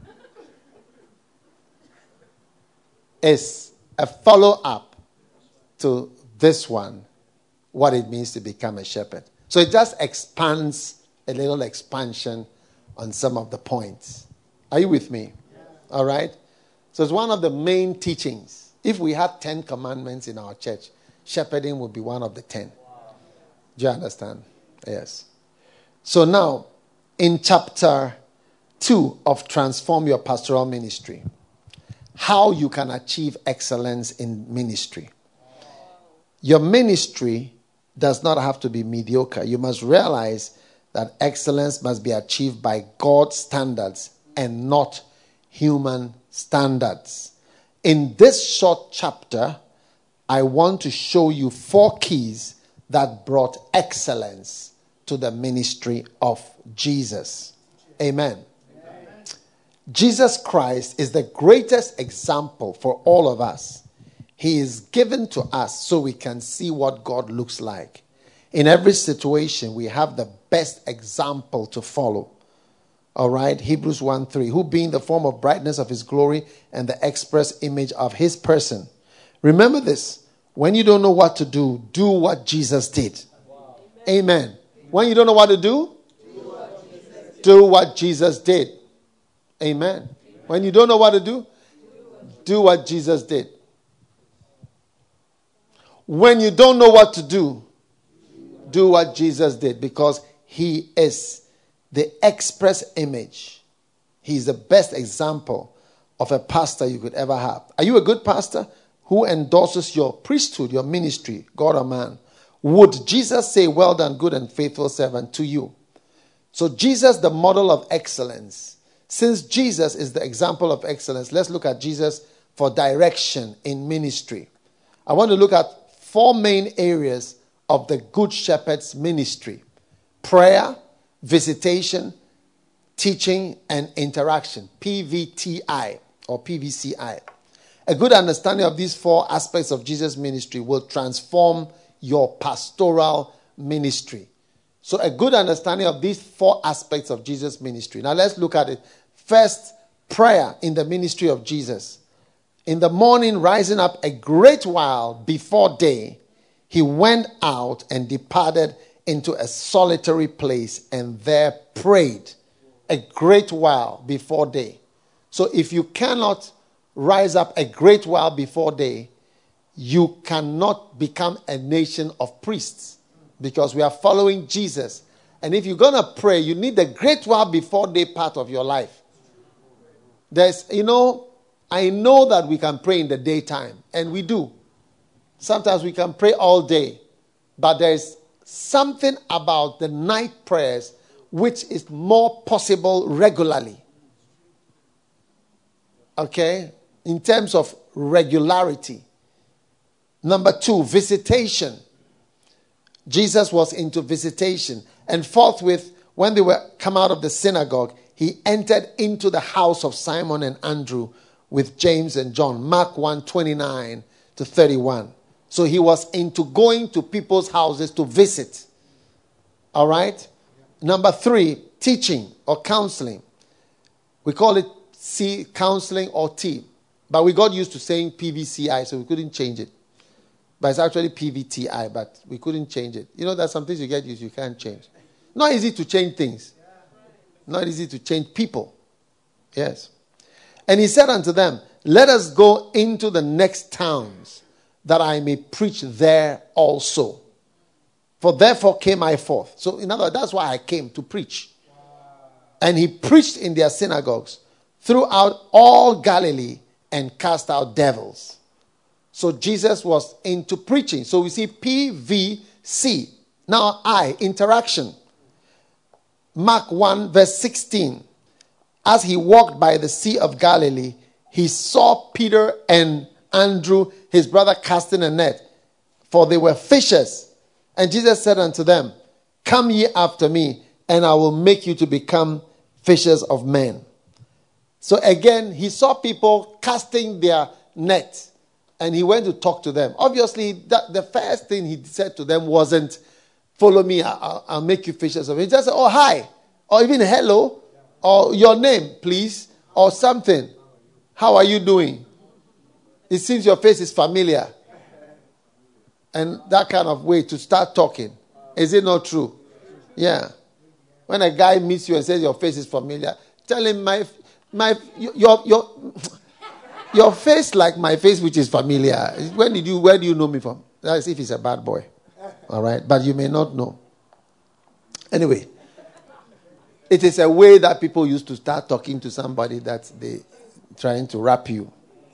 is a follow-up to this one, what it means to become a shepherd. So it just expands a little expansion on some of the points. Are you with me? All right? So it's one of the main teachings. If we had ten commandments in our church, shepherding would be one of the ten. Do you understand? Yes. So now, in chapter two of Transform Your Pastoral Ministry, how you can achieve excellence in ministry. Your ministry does not have to be mediocre. You must realize that excellence must be achieved by God's standards and not human standards. In this short chapter, I want to show you four keys that brought excellence to the ministry of Jesus. Amen. Amen. Jesus Christ is the greatest example for all of us. He is given to us so we can see what God looks like. In every situation, we have the best example to follow. All right, Hebrews one three, who being the form of brightness of his glory and the express image of his person. Remember this, when you don't know what to do, do what Jesus did. Wow. Amen. Amen. When you don't know what to do, do what Jesus did. Do what Jesus did. Amen. Amen. When you don't know what to do, do what Jesus did. When you don't know what to do, do what Jesus did, because he is the express image. He's the best example of a pastor you could ever have. Are you a good pastor who endorses your priesthood, your ministry, God or man? Would Jesus say, well done, good and faithful servant, to you? So Jesus, the model of excellence. Since Jesus is the example of excellence, let's look at Jesus for direction in ministry. I want to look at four main areas of the Good Shepherd's ministry: prayer, visitation, teaching, and interaction. P V T I or P V C I. A good understanding of these four aspects of Jesus' ministry will transform your pastoral ministry. So a good understanding of these four aspects of Jesus' ministry. Now let's look at it. First, prayer in the ministry of Jesus. In the morning, rising up a great while before day, he went out and departed into a solitary place and there prayed a great while before day. So if you cannot rise up a great while before day, you cannot become a nation of priests, because we are following Jesus. And if you're going to pray, you need the great while before day part of your life. There's, you know, I know that we can pray in the daytime, and we do. Sometimes we can pray all day, but there's something about the night prayers which is more possible regularly. Okay? In terms of regularity. Number two, visitation. Jesus was into visitation. And forthwith, when they were come out of the synagogue, he entered into the house of Simon and Andrew with James and John. Mark one, twenty-nine to thirty-one. So he was into going to people's houses to visit. All right? Number three, teaching or counseling. We call it C, counseling, or T. But we got used to saying P V C I, so we couldn't change it. But it's actually P V T I, but we couldn't change it. You know, there's some things you get used to, you can't change. Not easy to change things. Not easy to change people. Yes. And he said unto them, let us go into the next towns, that I may preach there also. For therefore came I forth. So in other words, that's why I came, to preach. And he preached in their synagogues throughout all Galilee and cast out devils. So Jesus was into preaching. So we see P V C. Now I, interaction. Mark one verse sixteen. As he walked by the Sea of Galilee, he saw Peter and Andrew, his brother, casting a net, for they were fishers. And Jesus said unto them, come ye after me, and I will make you to become fishers of men. So again, he saw people casting their net, and he went to talk to them. Obviously, that, the first thing he said to them wasn't, follow me, I'll, I'll make you fishers of men. He just said, oh, hi, or even hello, or your name, please, or something. How are you doing? It seems your face is familiar. And that kind of way to start talking. Is it not true? Yeah. When a guy meets you and says your face is familiar, tell him my my your your your face like my face which is familiar. When did you where do you know me from? That's if he's a bad boy. All right, but you may not know. Anyway, it is a way that people used to start talking to somebody that they trying to rap you.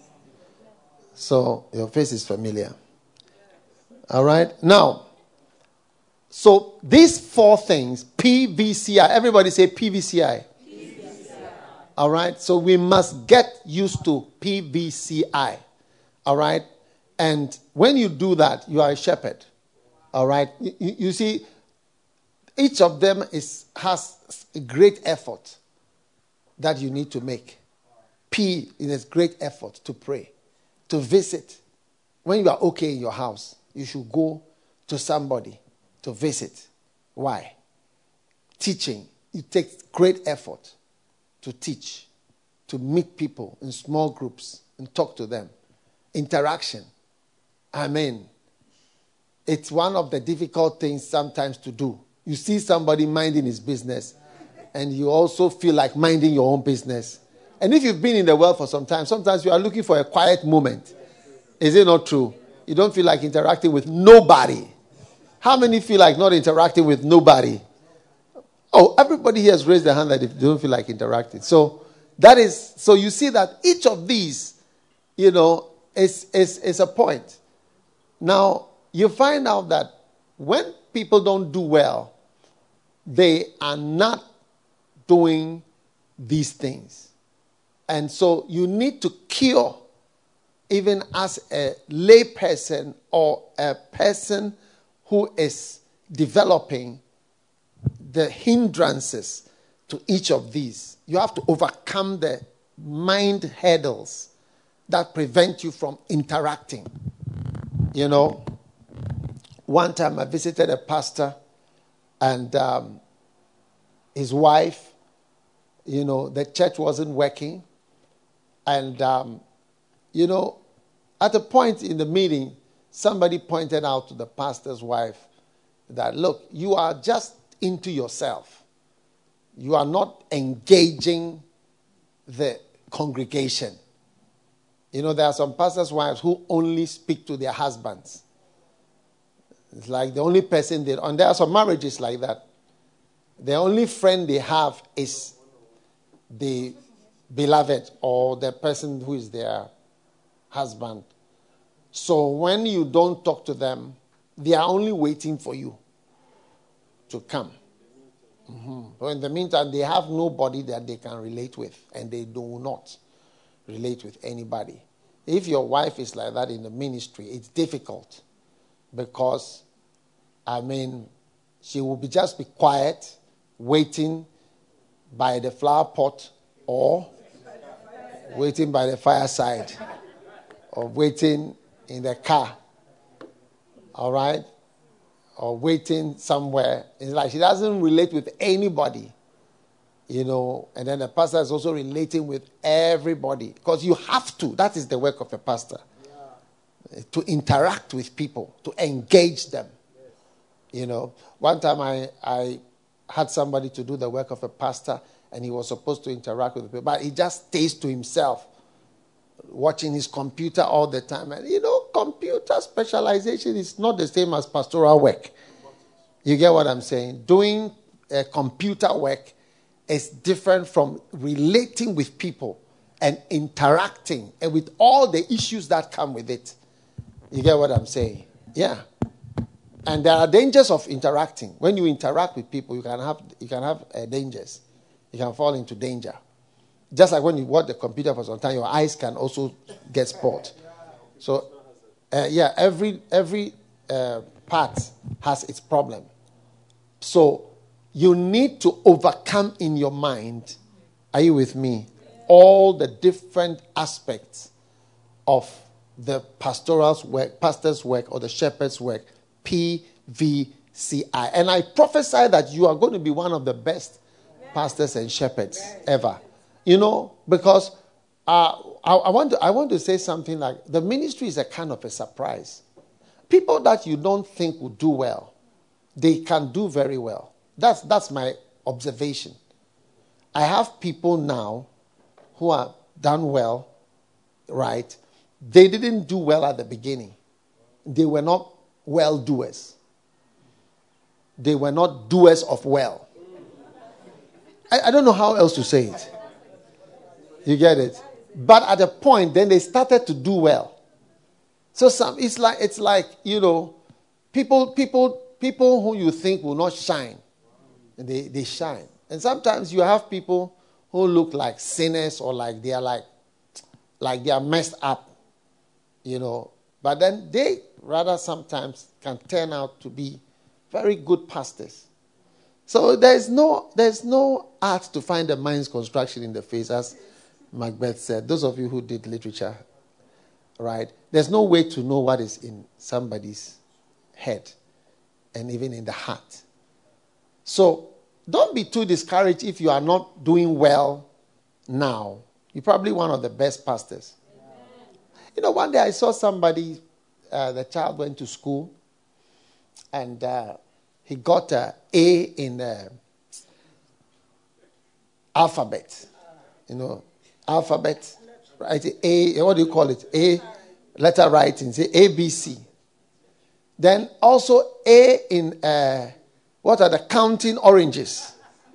So your face is familiar. All right. Now, so these four things, P V C I. Everybody say P V C I. P V C I. All right. So we must get used to P V C I. All right. And when you do that, you are a shepherd. All right. You, you see, each of them is has a great effort that you need to make. P is a great effort to pray, to visit, when you are okay in your house, you should go to somebody to visit. Why? Teaching. It takes great effort to teach, to meet people in small groups and talk to them. Interaction. Amen. It's one of the difficult things sometimes to do. You see somebody minding his business, and you also feel like minding your own business. And if you've been in the world for some time, sometimes you are looking for a quiet moment. Is it not true? You don't feel like interacting with nobody. How many feel like not interacting with nobody? Oh, everybody here has raised their hand that if they don't feel like interacting. So that is, so you see that each of these, you know, is, is, is a point. Now, you find out that when people don't do well, they are not doing these things. And so you need to cure, even as a lay person or a person who is developing, the hindrances to each of these. You have to overcome the mind hurdles that prevent you from interacting. You know, one time I visited a pastor and um, his wife, you know, the church wasn't working. And, um, you know, at a point in the meeting, somebody pointed out to the pastor's wife that, look, you are just into yourself. You are not engaging the congregation. You know, there are some pastors' wives who only speak to their husbands. It's like the only person they... And there are some marriages like that. The only friend they have is the beloved or the person who is their husband. So when you don't talk to them, they are only waiting for you to come. Mm-hmm. So in the meantime, they have nobody that they can relate with, and they do not relate with anybody. If your wife is like that in the ministry, it's difficult because, I mean, she will be just be quiet, waiting by the flower pot or waiting by the fireside or waiting in the car. All right? Or waiting somewhere. It's like she doesn't relate with anybody. You know, and then the pastor is also relating with everybody. Because you have to. That is the work of a pastor. Yeah. To interact with people. To engage them. Yes. You know, one time I, I had somebody to do the work of a pastor, and he was supposed to interact with people. But he just stays to himself, watching his computer all the time. And, you know, computer specialization is not the same as pastoral work. You get what I'm saying? Doing uh, computer work is different from relating with people and interacting and with all the issues that come with it. You get what I'm saying? Yeah. And there are dangers of interacting. When you interact with people, you can have you can have uh, dangers. You can fall into danger. Just like when you watch the computer for some time, your eyes can also get spoiled. So, uh, yeah, every every uh, part has its problem. So, you need to overcome in your mind, are you with me, all the different aspects of the pastoral's work, pastor's work, or the shepherd's work, P V C I. And I prophesy that you are going to be one of the best pastors and shepherds ever. You know, because uh, I, I want to I want to say something like the ministry is a kind of a surprise. People that you don't think will do well, they can do very well. That's that's my observation. I have people now who are done well, right? They didn't do well at the beginning. They were not well doers. They were not doers of well. I, I don't know how else to say it. You get it? But at a point, then they started to do well. So some it's like it's like, you know, people people people who you think will not shine, and they, they shine. And sometimes you have people who look like sinners or like they are like like they are messed up, you know. But then they rather sometimes can turn out to be very good pastors. So there's no there's no art to find a mind's construction in the face, as Macbeth said. Those of you who did literature, right? There's no way to know what is in somebody's head and even in the heart. So don't be too discouraged if you are not doing well now. You're probably one of the best pastors. You know, one day I saw somebody, uh, the child went to school, and uh, he got an A in uh, alphabet. You know, alphabet, right? A, what do you call it? A, letter writing, say A, B, C. Then also A in, uh, what are the counting oranges?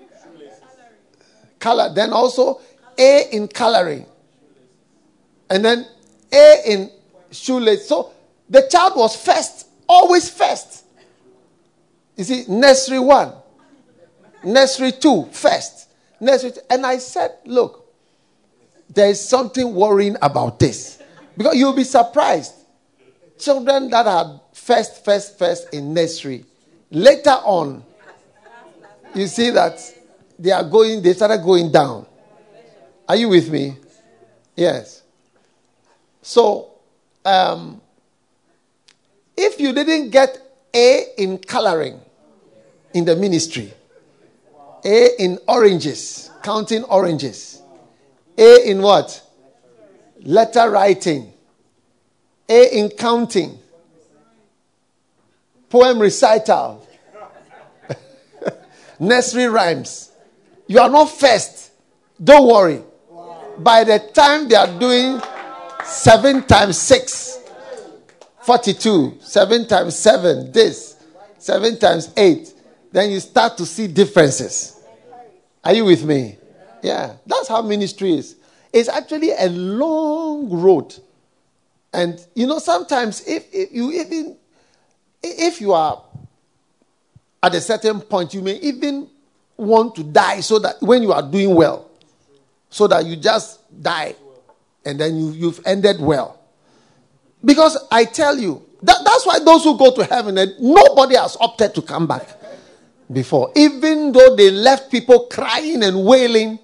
Color. Then also A in coloring. And then A in shoelace. So the child was first, always first. You see, nursery one, nursery two, first. Nursery two. And I said, look, there is something worrying about this. Because you'll be surprised. Children that are first, first, first in nursery, later on, you see that they are going, they started going down. Are you with me? Yes. So, um, if you didn't get A in coloring in the ministry, A in oranges, counting oranges, A in what? Letter writing, A in counting, poem recital, nursery rhymes. You are not first. Don't worry. By the time they are doing seven times six, forty-two, seven times seven, this, seven times eight, then you start to see differences. Are you with me? Yeah, that's how ministry is. It's actually a long road. And, you know, sometimes if, if you even, if you are at a certain point, you may even want to die so that when you are doing well, so that you just die and then you, you've ended well. Because I tell you, that, that's why those who go to heaven, and nobody has opted to come back before. Even though they left people crying and wailing,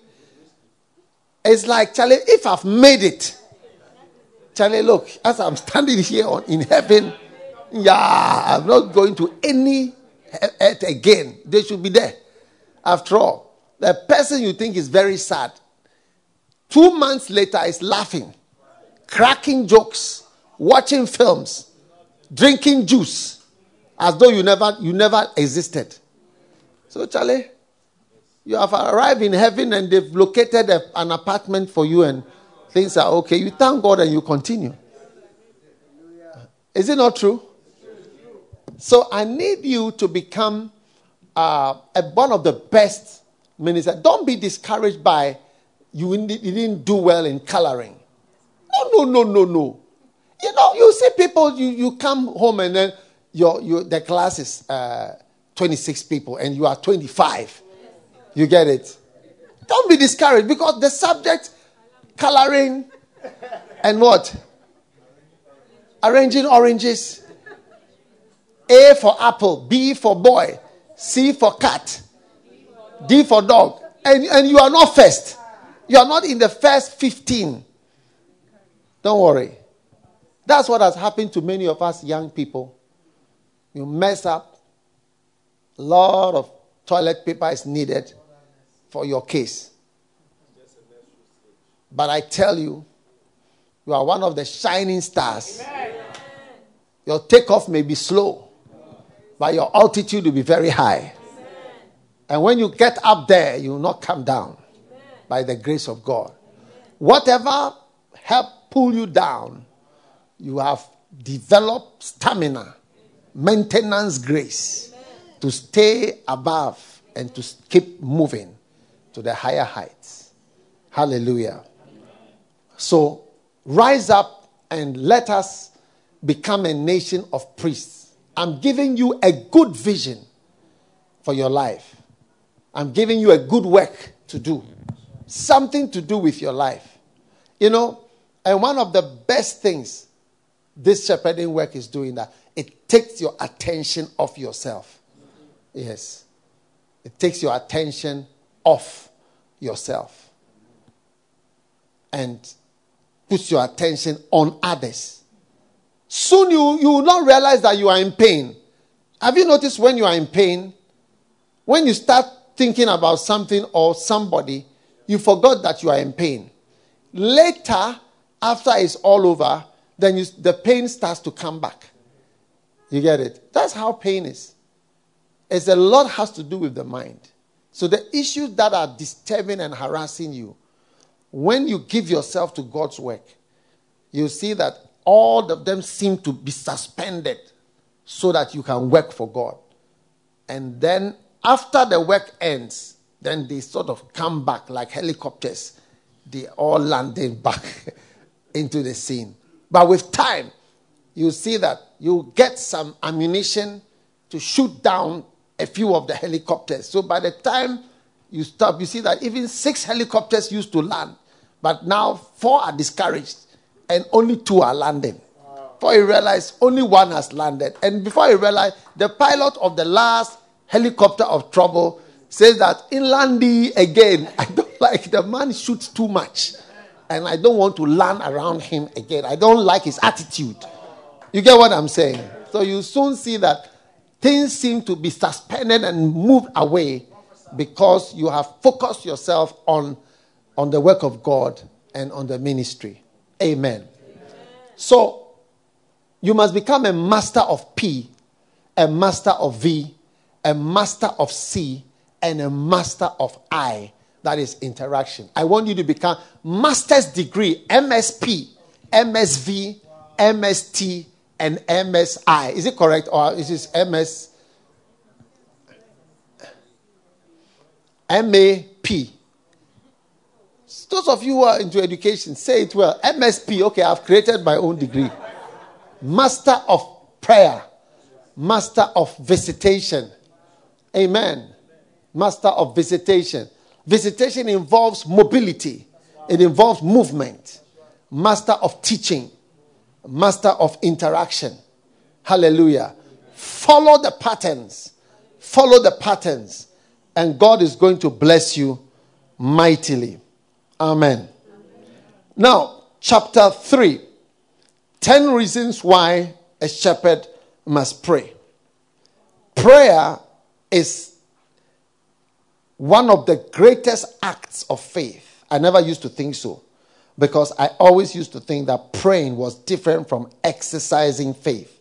it's like, Charlie, if I've made it, Charlie, look, as I'm standing here on, in heaven, yeah, I'm not going to any earth again. They should be there. After all, the person you think is very sad, two months later is laughing, cracking jokes, watching films, drinking juice, as though you never, you never existed. So, Charlie, you have arrived in heaven and they've located a, an apartment for you and things are okay. You thank God and you continue. Is it not true? So I need you to become uh, a, one of the best ministers. Don't be discouraged by you, you didn't do well in coloring. No, no, no, no, no. You know, you see people, you, you come home and then your, your, the class is uh, twenty-six people and you are twenty-five. You get it? Don't be discouraged because the subject, coloring and what? Arranging oranges. A for apple, B for boy, C for cat, D for dog. And, and you are not first. You are not in the first fifteen. Don't worry. That's what has happened to many of us young people. You mess up. A lot of toilet paper is needed for your case. But I tell you, you are one of the shining stars. Your takeoff may be slow, but your altitude will be very high. And when you get up there, you will not come down by the grace of God. Whatever help pull you down, you have developed stamina, maintenance grace to stay above and to keep moving to the higher heights. Hallelujah. So rise up and let us become a nation of priests. I'm giving you a good vision for your life. I'm giving you a good work to do. Something to do with your life. You know, and one of the best things this shepherding work is doing, that it takes your attention off yourself. Yes. It takes your attention off yourself. And puts your attention on others. Soon you, you will not realize that you are in pain. Have you noticed when you are in pain, when you start thinking about something or somebody, you forgot that you are in pain. Later, after it's all over, then you, the pain starts to come back. You get it? That's how pain is. It's a lot has to do with the mind. So the issues that are disturbing and harassing you, when you give yourself to God's work, you see that all of them seem to be suspended so that you can work for God. And then after the work ends, then they sort of come back like helicopters. They all landing back into the scene. But with time, you see that you get some ammunition to shoot down a few of the helicopters. So by the time you stop, you see that even six helicopters used to land. But now four are discouraged and only two are landing. Wow. Before you realize, only one has landed. And before you realize, the pilot of the last helicopter of trouble says that in landing again, I don't like the man shoots too much. And I don't want to land around him again. I don't like his attitude. You get what I'm saying? So you soon see that things seem to be suspended and moved away because you have focused yourself on, on the work of God and on the ministry. Amen. Amen. So you must become a master of P, a master of V, a master of C, and a master of I. That is interaction. I want you to become master's degree, M S P, M S V, M S T, and M S I. Is it correct? Or is this M S? M A P. Those of you who are into education, say it well. M S P. Okay, I've created my own degree. Master of prayer. Master of visitation. Amen. Master of visitation. Visitation involves mobility. It involves movement. Master of teaching. Master of interaction. Hallelujah. Follow the patterns. Follow the patterns. And God is going to bless you mightily. Amen. Now, chapter three. Ten reasons why a shepherd must pray. Prayer is one of the greatest acts of faith. I never used to think so, because I always used to think that praying was different from exercising faith.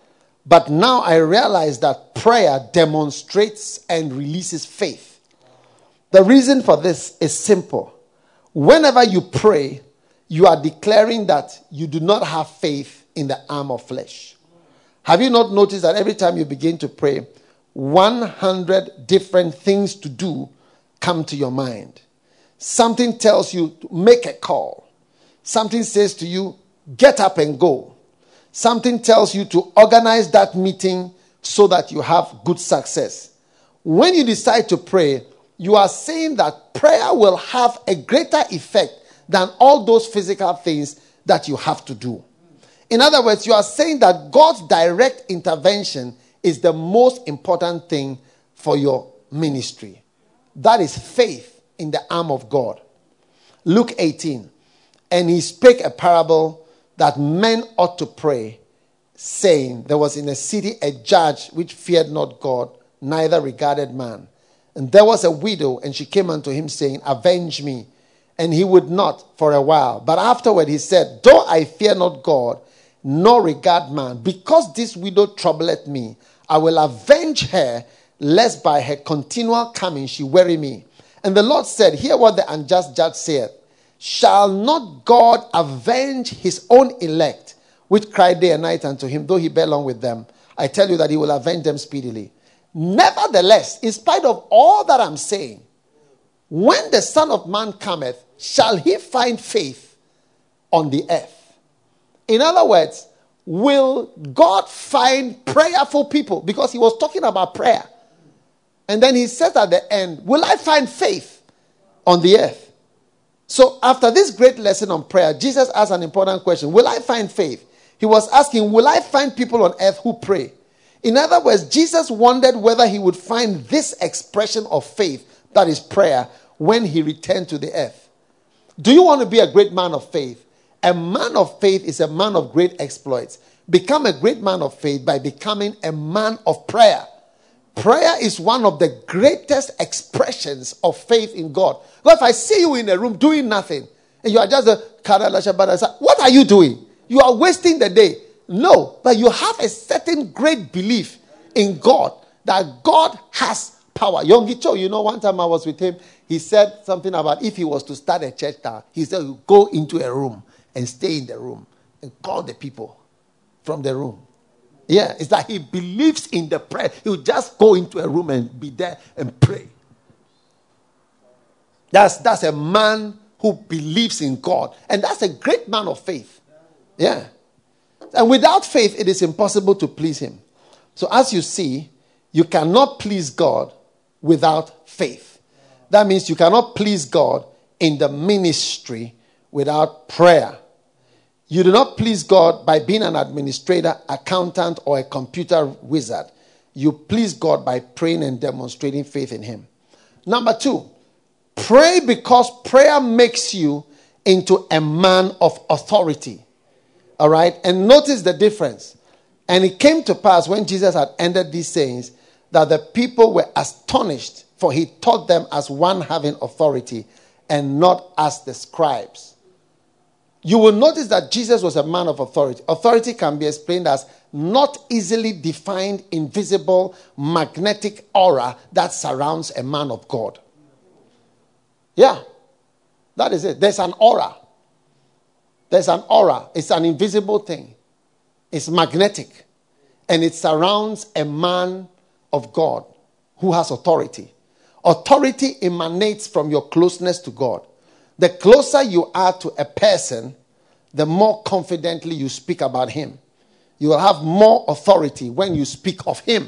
But now I realize that prayer demonstrates and releases faith. The reason for this is simple. Whenever you pray, you are declaring that you do not have faith in the arm of flesh. Have you not noticed that every time you begin to pray, one hundred different things to do come to your mind? Something tells you to make a call. Something says to you, get up and go. Something tells you to organize that meeting so that you have good success. When you decide to pray, you are saying that prayer will have a greater effect than all those physical things that you have to do. In other words, you are saying that God's direct intervention is the most important thing for your ministry. That is faith in the arm of God. Luke eighteen. And he spake a parable that men ought to pray, saying, there was in a city a judge which feared not God, neither regarded man. And there was a widow, and she came unto him, saying, avenge me. And he would not for a while. But afterward he said, though I fear not God, nor regard man, because this widow troubleth me, I will avenge her, lest by her continual coming she weary me. And the Lord said, hear what the unjust judge saith. Shall not God avenge his own elect, which cry day and night unto him, though he bear long with them? I tell you that he will avenge them speedily. Nevertheless, in spite of all that I'm saying, when the Son of Man cometh, shall he find faith on the earth? In other words, will God find prayerful people? Because he was talking about prayer. And then he says at the end, will I find faith on the earth? So after this great lesson on prayer, Jesus asked an important question. Will I find faith? He was asking, will I find people on earth who pray? In other words, Jesus wondered whether he would find this expression of faith, that is prayer, when he returned to the earth. Do you want to be a great man of faith? a man of faith is a man of great exploits. Become a great man of faith by becoming a man of prayer. Prayer is one of the greatest expressions of faith in God. But if I see you in a room doing nothing, and you are just a what are you doing? You are wasting the day. No, but you have a certain great belief in God, that God has power. Yonggi Cho, you know, one time I was with him, he said something about if he was to start a church now, he said, go into a room and stay in the room and call the people from the room. Yeah, it's that he believes in the prayer. He would just go into a room and be there and pray. That's, that's a man who believes in God. And that's a great man of faith. Yeah. And without faith, it is impossible to please him. So as you see, you cannot please God without faith. That means you cannot please God in the ministry without prayer. You do not please God by being an administrator, accountant, or a computer wizard. You please God by praying and demonstrating faith in him. Number two, pray because prayer makes you into a man of authority. All right? And notice the difference. And it came to pass when Jesus had ended these sayings that the people were astonished, for he taught them as one having authority and not as the scribes. You will notice that Jesus was a man of authority. Authority can be explained as not easily defined, invisible, magnetic aura that surrounds a man of God. Yeah, that is it. There's an aura. There's an aura. It's an invisible thing. It's magnetic. And it surrounds a man of God who has authority. Authority emanates from your closeness to God. The closer you are to a person, the more confidently you speak about him. You will have more authority when you speak of him.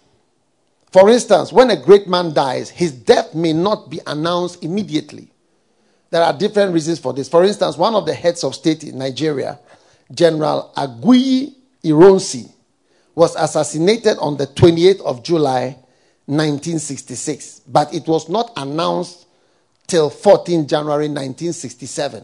For instance, when a great man dies, his death may not be announced immediately. There are different reasons for this. For instance, one of the heads of state in Nigeria, General Aguiyi Ironsi, was assassinated on the twenty-eighth of July, nineteen sixty-six. But it was not announced till fourteenth of January, nineteen sixty-seven.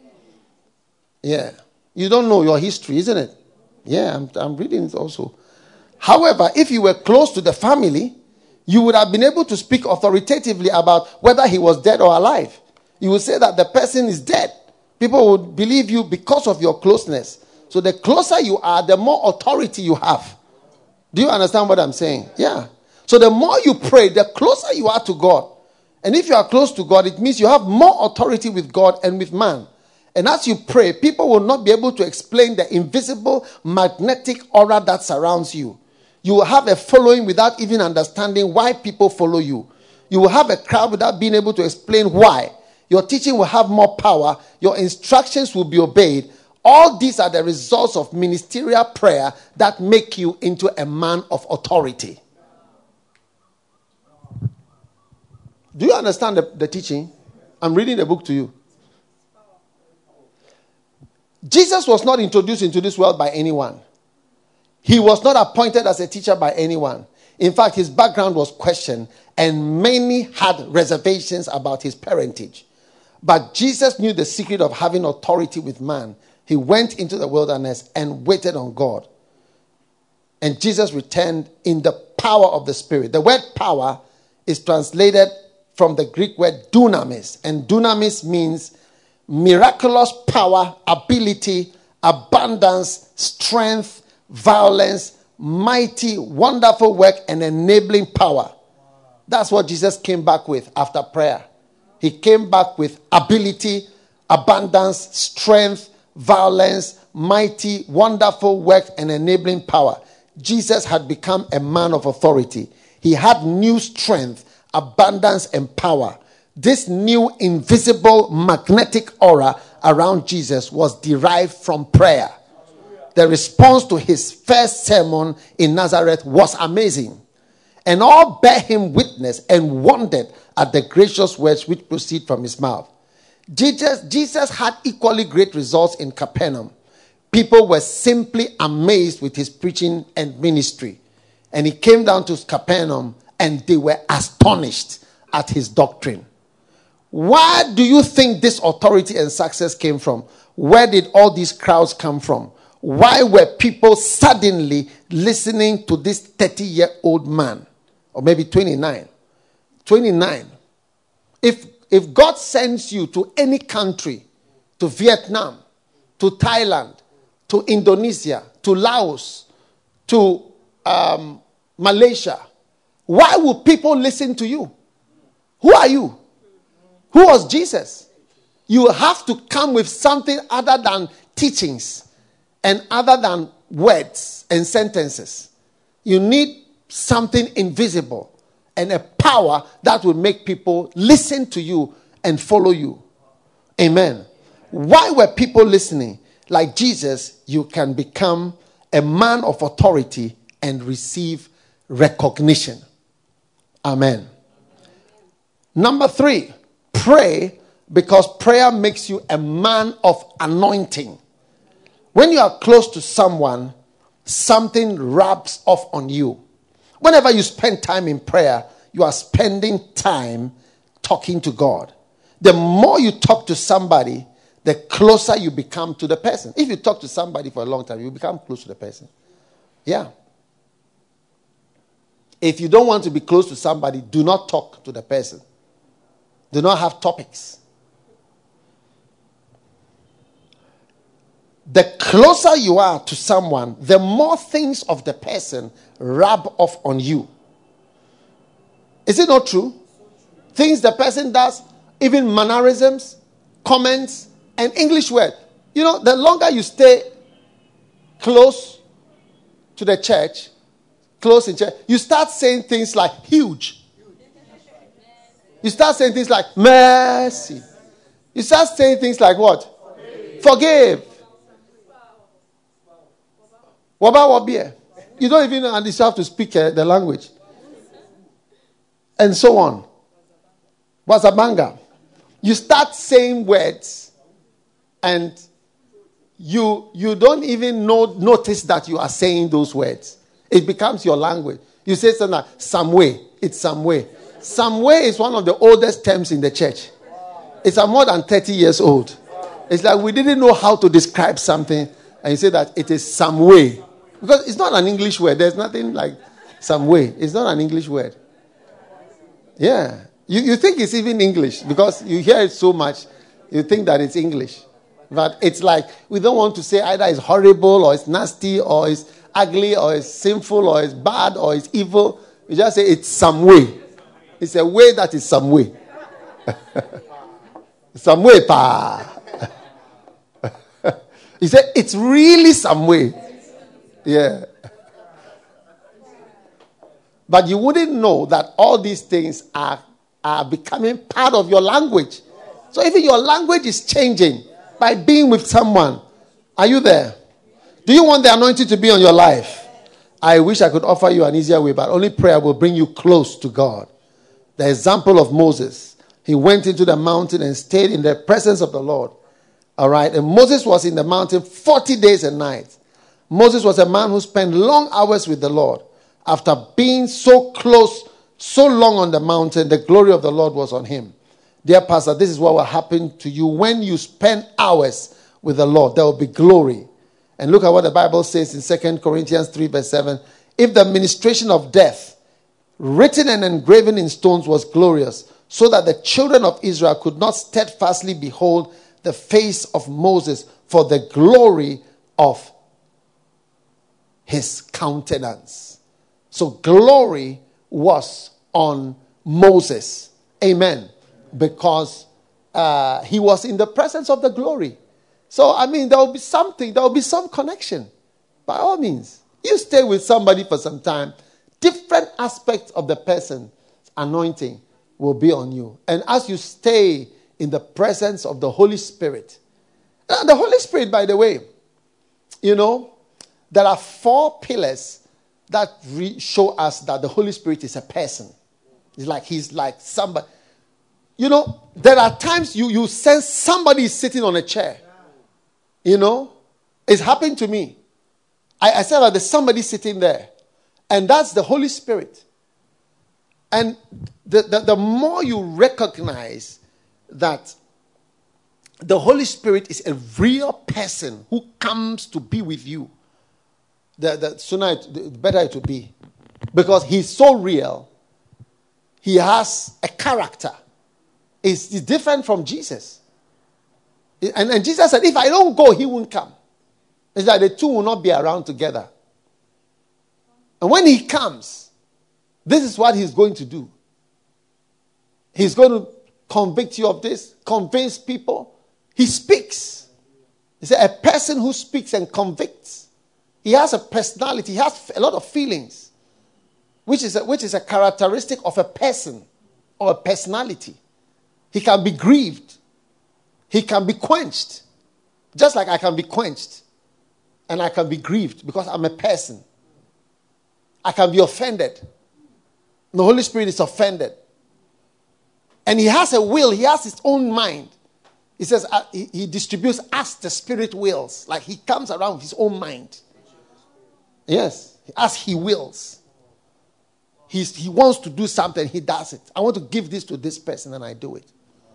Yeah. You don't know your history, isn't it? Yeah, I'm, I'm reading it also. However, if you were close to the family, you would have been able to speak authoritatively about whether he was dead or alive. You would say that the person is dead. People would believe you because of your closeness. So the closer you are, the more authority you have. Do you understand what I'm saying? Yeah. So the more you pray, the closer you are to God. And if you are close to God, it means you have more authority with God and with man. And as you pray, people will not be able to explain the invisible magnetic aura that surrounds you. You will have a following without even understanding why people follow you. You will have a crowd without being able to explain why. Your teaching will have more power. Your instructions will be obeyed. All these are the results of ministerial prayer that make you into a man of authority. Do you understand the, the teaching? I'm reading the book to you. Jesus was not introduced into this world by anyone. He was not appointed as a teacher by anyone. In fact, his background was questioned, and many had reservations about his parentage. But Jesus knew the secret of having authority with man. He went into the wilderness and waited on God. And Jesus returned in the power of the Spirit. The word power is translated from the Greek word dunamis. And dunamis means miraculous power, ability, abundance, strength, violence, mighty, wonderful work, and enabling power. That's what Jesus came back with after prayer. He came back with ability, abundance, strength, violence, mighty, wonderful work, and enabling power. Jesus had become a man of authority. He had new strength, abundance, and power. This new invisible magnetic aura around Jesus was derived from prayer. The response to his first sermon in Nazareth was amazing. And all bear him witness and wondered at the gracious words which proceed from his mouth. Jesus, Jesus had equally great results in Capernaum. People were simply amazed with his preaching and ministry. And he came down to Capernaum and they were astonished at his doctrine. Where do you think this authority and success came from? Where did all these crowds come from? Why were people suddenly listening to this thirty-year-old man? Or maybe twenty-nine. twenty-nine. If, if God sends you to any country, to Vietnam, to Thailand, to Indonesia, to Laos, to um, Malaysia, why would people listen to you? Who are you? Who was Jesus? You have to come with something other than teachings and other than words and sentences. You need something invisible and a power that will make people listen to you and follow you. Amen. Why were people listening? Like Jesus, you can become a man of authority and receive recognition. Amen. Number three, pray, because prayer makes you a man of anointing. When you are close to someone, something rubs off on you. Whenever you spend time in prayer, you are spending time talking to God. The more you talk to somebody, the closer you become to the person. If you talk to somebody for a long time, you become close to the person. Yeah. If you don't want to be close to somebody, do not talk to the person. Do not have topics. The closer you are to someone, the more things of the person rub off on you. Is it not true? Things the person does, even mannerisms, comments, and English word. You know, the longer you stay close to the church, close in church, you start saying things like huge. You start saying things like mercy. You start saying things like what? Forgive. Forgive. You don't even have to speak uh, the language. And so on. Wasabanga. You start saying words and you, you don't even know, notice that you are saying those words. It becomes your language. You say something like, some way. It's some way. Some way is one of the oldest terms in the church. It's more than thirty years old. It's like we didn't know how to describe something and you say that it is some way. Because it's not an English word. There's nothing like some way. It's not an English word. Yeah. You, you think it's even English because you hear it so much. You think that it's English. But it's like we don't want to say either it's horrible or it's nasty or it's ugly or it's sinful or it's bad or it's evil. We just say it's some way. It's a way that is some way. Some way, pa. He said it's really some way. Yeah. But you wouldn't know that all these things are, are becoming part of your language. So even your language is changing by being with someone. Are you there? Do you want the anointing to be on your life? I wish I could offer you an easier way, but only prayer will bring you close to God. The example of Moses. He went into the mountain and stayed in the presence of the Lord. All right. And Moses was in the mountain forty days and nights. Moses was a man who spent long hours with the Lord. After being so close, so long on the mountain, the glory of the Lord was on him. Dear pastor, this is what will happen to you when you spend hours with the Lord. There will be glory. And look at what the Bible says in Second Corinthians three verse seven. If the ministration of death, written and engraven in stones, was glorious, so that the children of Israel could not steadfastly behold the face of Moses for the glory of his countenance. So glory was on Moses. Amen. Because uh, he was in the presence of the glory. So, I mean, there will be something, there will be some connection. By all means. You stay with somebody for some time, different aspects of the person's anointing will be on you. And as you stay in the presence of the Holy Spirit, uh, the Holy Spirit, by the way, you know, there are four pillars that re- show us that the Holy Spirit is a person. It's like he's like somebody. You know, there are times you, you sense somebody is sitting on a chair. You know, it's happened to me. I, I said that there's somebody sitting there. And that's the Holy Spirit. And the, the, the more you recognize that the Holy Spirit is a real person who comes to be with you, the, the sooner, it, the better it will be. Because he's so real. He has a character. It's, it's different from Jesus. And, and Jesus said, if I don't go, he won't come. It's like the two will not be around together. And when he comes, this is what he's going to do. He's going to convict you of this, convince people. He speaks. He said, a person who speaks and convicts. He has a personality. He has a lot of feelings, which is a, which is a characteristic of a person or a personality. He can be grieved. He can be quenched. Just like I can be quenched. And I can be grieved because I'm a person. I can be offended. The Holy Spirit is offended. And he has a will. He has his own mind. He says uh, he, he distributes as the Spirit wills. Like he comes around with his own mind. Yes. As he wills. He's, he wants to do something. He does it. I want to give this to this person and I do it.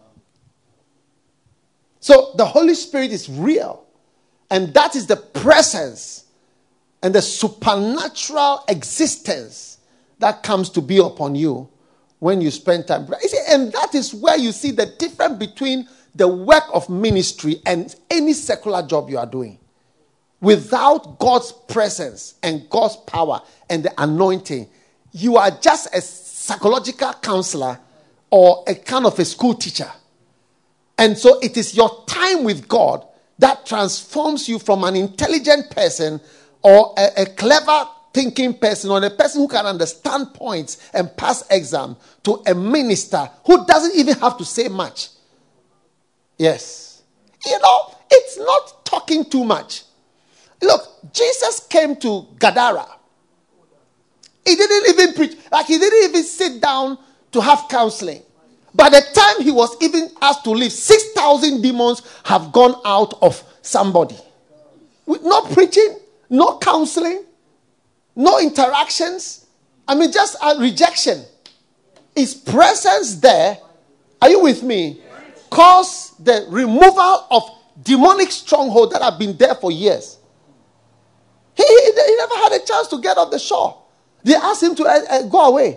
So the Holy Spirit is real. And that is the presence and the supernatural existence that comes to be upon you when you spend time. And that is where you see the difference between the work of ministry and any secular job you are doing. Without God's presence and God's power and the anointing, you are just a psychological counselor or a kind of a school teacher. And so it is your time with God that transforms you from an intelligent person or a, a clever thinking person or a person who can understand points and pass exam to a minister who doesn't even have to say much. Yes. You know, it's not talking too much. Look, Jesus came to Gadara. He didn't even preach. Like he didn't even sit down to have counseling. By the time he was even asked to leave, six thousand demons have gone out of somebody. With no preaching, no counseling, no interactions. I mean, just a rejection. His presence there, are you with me? Caused the removal of demonic strongholds that have been there for years. He, he, he never had a chance to get off the shore. They asked him to uh, uh, go away.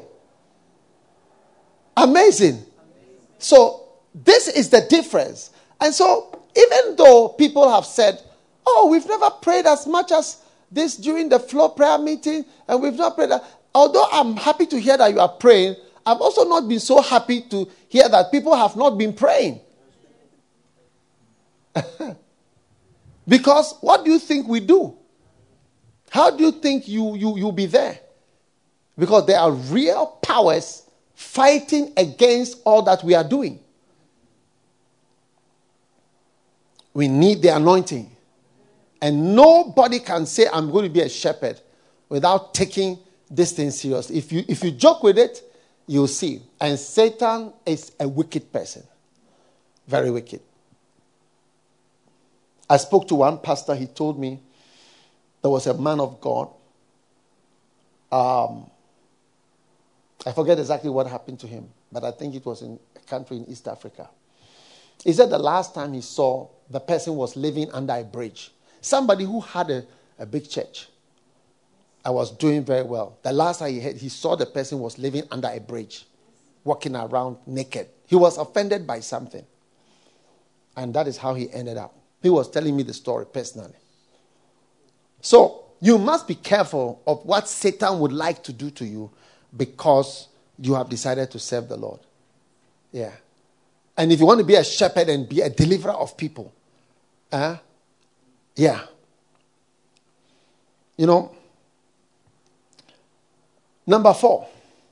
Amazing. So, this is the difference. And so, even though people have said, oh, we've never prayed as much as this during the floor prayer meeting, and we've not prayed that. Although I'm happy to hear that you are praying, I've also not been so happy to hear that people have not been praying. Because what do you think we do? How do you think you, you, you'll be there? Because there are real powers fighting against all that we are doing. We need the anointing. And nobody can say, I'm going to be a shepherd without taking this thing seriously. If you, if you joke with it, you'll see. And Satan is a wicked person. Very wicked. I spoke to one pastor. He told me there was a man of God. Um, I forget exactly what happened to him, but I think it was in a country in East Africa. He said the last time he saw the person was living under a bridge. Somebody who had a, a big church. I was doing very well. The last time he, had, he saw the person was living under a bridge, walking around naked. He was offended by something. And that is how he ended up. He was telling me the story personally. So, you must be careful of what Satan would like to do to you because you have decided to serve the Lord. Yeah. And if you want to be a shepherd and be a deliverer of people, uh, yeah. You know, number four,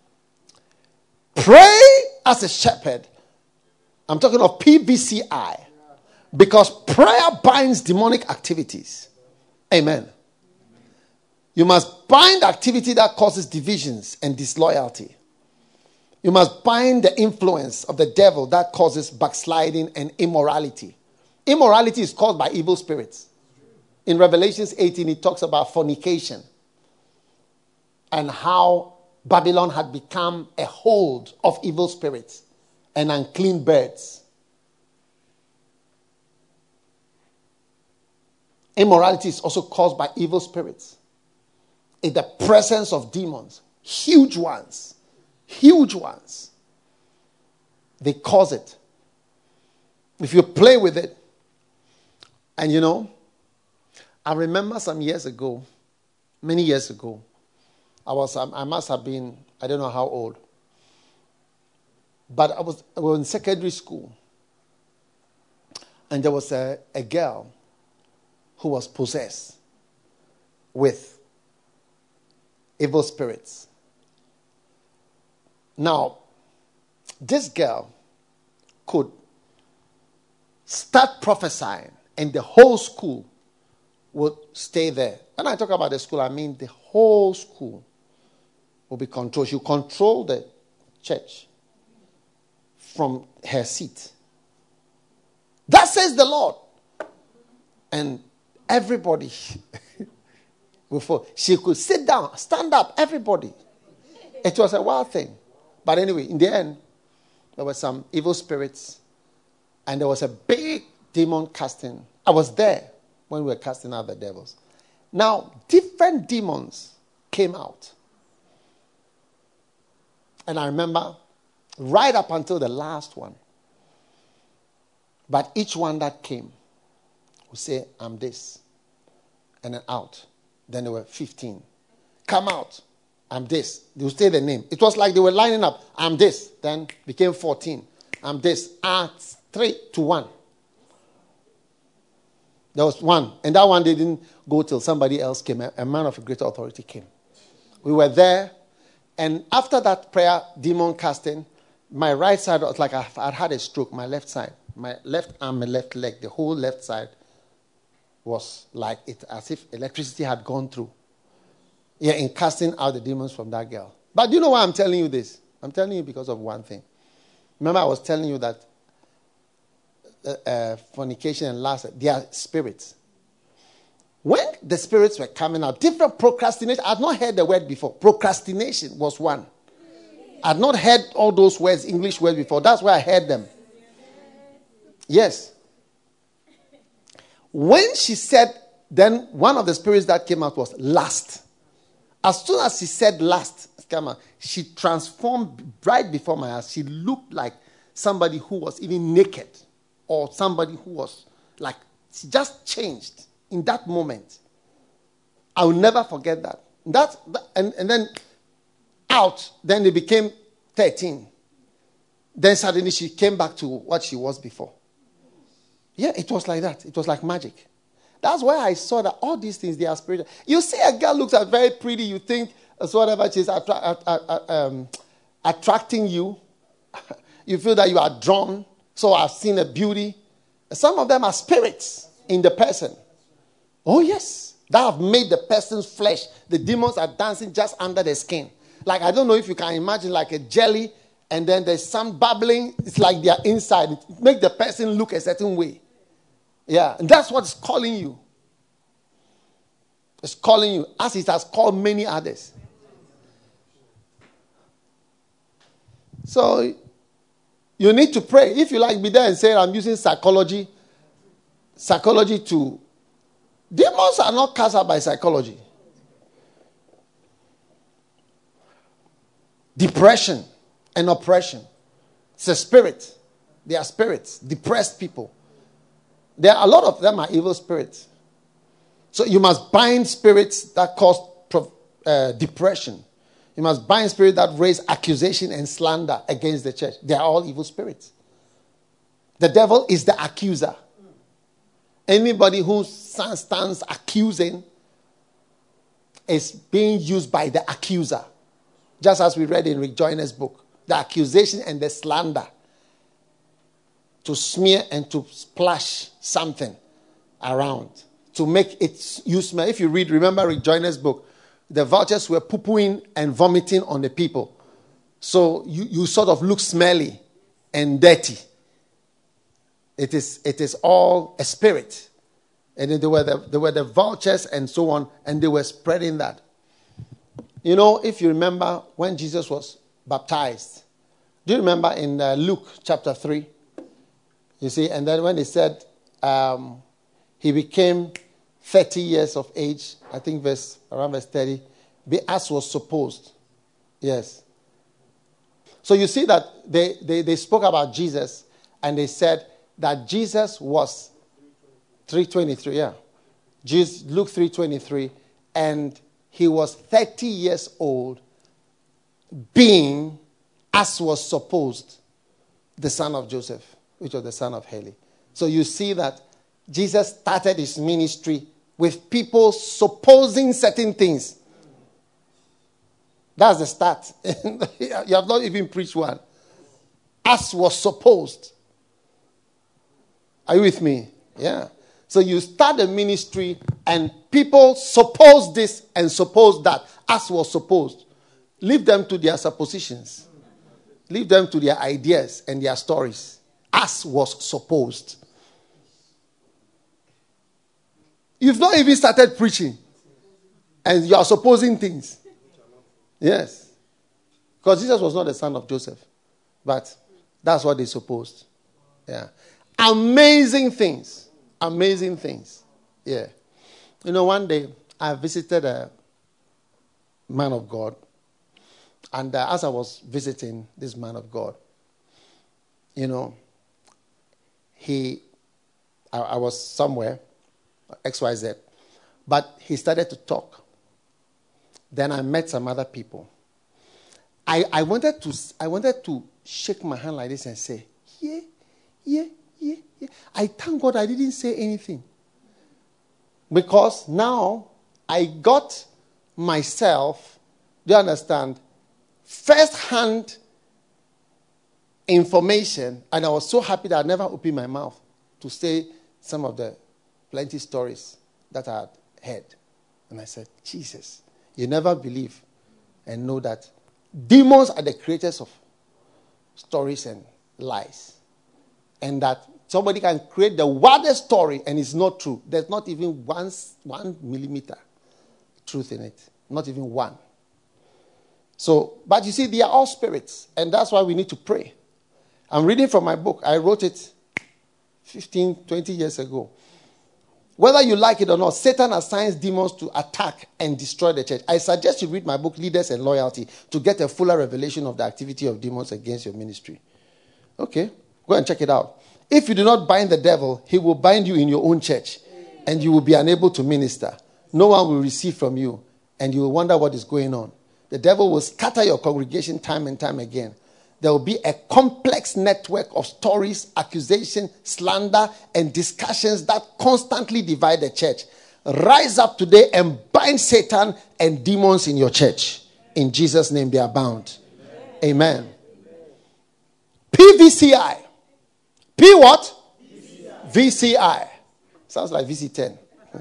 pray as a shepherd. I'm talking of P V C I. Because prayer binds demonic activities. Amen. You must bind activity that causes divisions and disloyalty. You must bind the influence of the devil that causes backsliding and immorality. Immorality is caused by evil spirits. In Revelation eighteen, it talks about fornication and how Babylon had become a hold of evil spirits and unclean birds. Immorality is also caused by evil spirits. In the presence of demons. Huge ones. Huge ones. They cause it. If you play with it, and you know, I remember some years ago, many years ago, I was, I must have been, I don't know how old, but I was, I was in secondary school, and there was a, a girl who was possessed with evil spirits. Now, this girl could start prophesying, and the whole school would stay there. When I talk about the school, I mean the whole school will be controlled. She will control the church from her seat. That says the Lord. And everybody will fall. She could sit down, stand up, everybody. It was a wild thing. But anyway, in the end, there were some evil spirits, and there was a big demon casting. I was there when we were casting out the devils. Now, different demons came out. And I remember right up until the last one. But each one that came would say, I'm this. And then out. Then there were fifteen. Come out. I'm this. They would say the name. It was like they were lining up. I'm this. Then became fourteen. I'm this. Ah, three to one. There was one. And that one didn't go till somebody else came. A man of a greater authority came. We were there. And after that prayer, demon casting, my right side was like I had had a stroke. My left side. My left arm, my left leg, the whole left side was like it, as if electricity had gone through. Yeah, in casting out the demons from that girl. But do you know why I'm telling you this? I'm telling you because of one thing. Remember I was telling you that uh, uh, fornication and lust, they are spirits. When the spirits were coming out, different procrastination, I had not heard the word before. Procrastination was one. I had not heard all those words, English words before. That's where I heard them. Yes. When she said, then one of the spirits that came out was lust. As soon as she said lust, she transformed right before my eyes. She looked like somebody who was even naked, or somebody who was like, she just changed in that moment. I will never forget that. That and, and then out, then they became thirteen. Then suddenly she came back to what she was before. Yeah, it was like that. It was like magic. That's why I saw that all these things, they are spiritual. You see a girl looks at very pretty, you think as whatever she's attra- uh, um, attracting you. You feel that you are drawn. So I've seen a beauty. Some of them are spirits in the person. Oh yes. That have made the person's flesh. The demons are dancing just under the skin. Like, I don't know if you can imagine like a jelly, and then there's some bubbling. It's like they are inside. It makes the person look a certain way. Yeah, and that's what's calling you. It's calling you, as it has called many others. So, you need to pray. If you like, be there and say, I'm using psychology, psychology to... Demons are not cast out by psychology. Depression and oppression. It's a spirit. They are spirits. Depressed people. There are a lot of them are evil spirits. So you must bind spirits that cause uh, depression. You must bind spirits that raise accusation and slander against the church. They are all evil spirits. The devil is the accuser. Anybody who stands accusing is being used by the accuser. Just as we read in Rick Joyner's book. The accusation and the slander. To smear and to splash something around. To make it you smell. If you read, remember Rick Joyner's book, the vultures were poo-pooing and vomiting on the people. So you, you sort of look smelly and dirty. It is it is all a spirit. And then there were the, there were the vultures and so on, and they were spreading that. You know, if you remember when Jesus was baptized, do you remember in uh, Luke chapter three? You see, and then when he said um, he became thirty years of age, I think verse around verse thirty, be as was supposed. Yes. So you see that they, they, they spoke about Jesus and they said that Jesus was three twenty-three, yeah. Jesus, Luke three twenty-three, and he was thirty years old, being, as was supposed, the son of Joseph, which was the son of Heli. So you see that Jesus started his ministry with people supposing certain things. That's the start. You have not even preached one. As was supposed. Are you with me? Yeah. So you start a ministry and people suppose this and suppose that, as was supposed. Leave them to their suppositions. Leave them to their ideas and their stories. As was supposed. You've not even started preaching. And you are supposing things. Yes. Because Jesus was not the son of Joseph. But that's what they supposed. Yeah. Amazing things. Amazing things. Yeah. You know, one day I visited a man of God. And uh, as I was visiting this man of God, you know, he, I, I was somewhere, X Y Z, but he started to talk. Then I met some other people. I, I wanted to I wanted to shake my hand like this and say, yeah, yeah, yeah, yeah. I thank God I didn't say anything. Because now I got myself, do you understand, first-hand information, and I was so happy that I never opened my mouth to say some of the plenty stories that I had heard. And I said, Jesus, you never believe and know that demons are the creators of stories and lies. And that somebody can create the wildest story and it's not true. There's not even one, one millimeter truth in it. Not even one. So, but you see, they are all spirits. And that's why we need to pray. I'm reading from my book. I wrote it fifteen, twenty years ago. Whether you like it or not, Satan assigns demons to attack and destroy the church. I suggest you read my book, Leaders and Loyalty, to get a fuller revelation of the activity of demons against your ministry. Okay, go and check it out. If you do not bind the devil, he will bind you in your own church, and you will be unable to minister. No one will receive from you, and you will wonder what is going on. The devil will scatter your congregation time and time again. There will be a complex network of stories, accusation, slander, and discussions that constantly divide the church. Rise up today and bind Satan and demons in your church. In Jesus' name they are bound. Amen. Amen. P V C I. P what? V C I. V C I. Sounds like V C ten.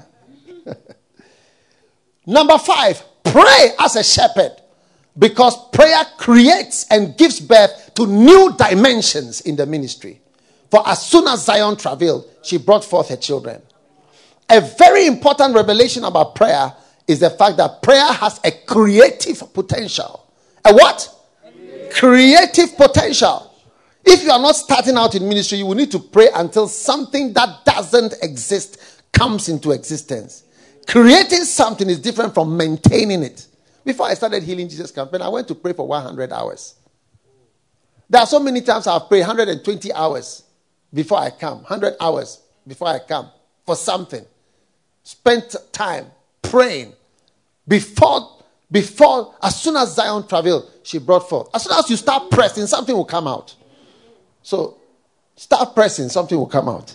Number five, pray as a shepherd. Because prayer creates and gives birth to new dimensions in the ministry. For as soon as Zion travailed, she brought forth her children. A very important revelation about prayer is the fact that prayer has a creative potential. A what? Creative, creative potential. If you are not starting out in ministry, you will need to pray until something that doesn't exist comes into existence. Creating something is different from maintaining it. Before I started Healing Jesus campaign, I went to pray for one hundred hours. There are so many times I've prayed one hundred twenty hours before I come. one hundred hours before I come for something. Spent time praying. Before, before, as soon as Zion travailed, she brought forth. As soon as you start pressing, something will come out. So, start pressing, something will come out.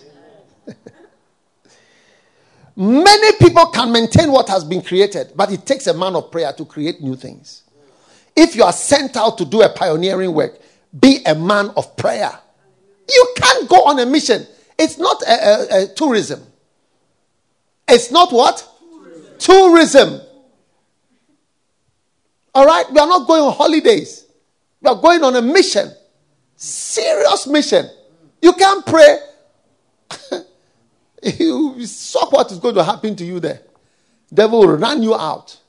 Many people can maintain what has been created, but it takes a man of prayer to create new things. If you are sent out to do a pioneering work, be a man of prayer. You can't go on a mission. It's not a, a, a tourism. It's not what? Tourism. Tourism. All right? We are not going on holidays. We are going on a mission. Serious mission. You can't pray. You saw what is going to happen to you there. Devil will run you out.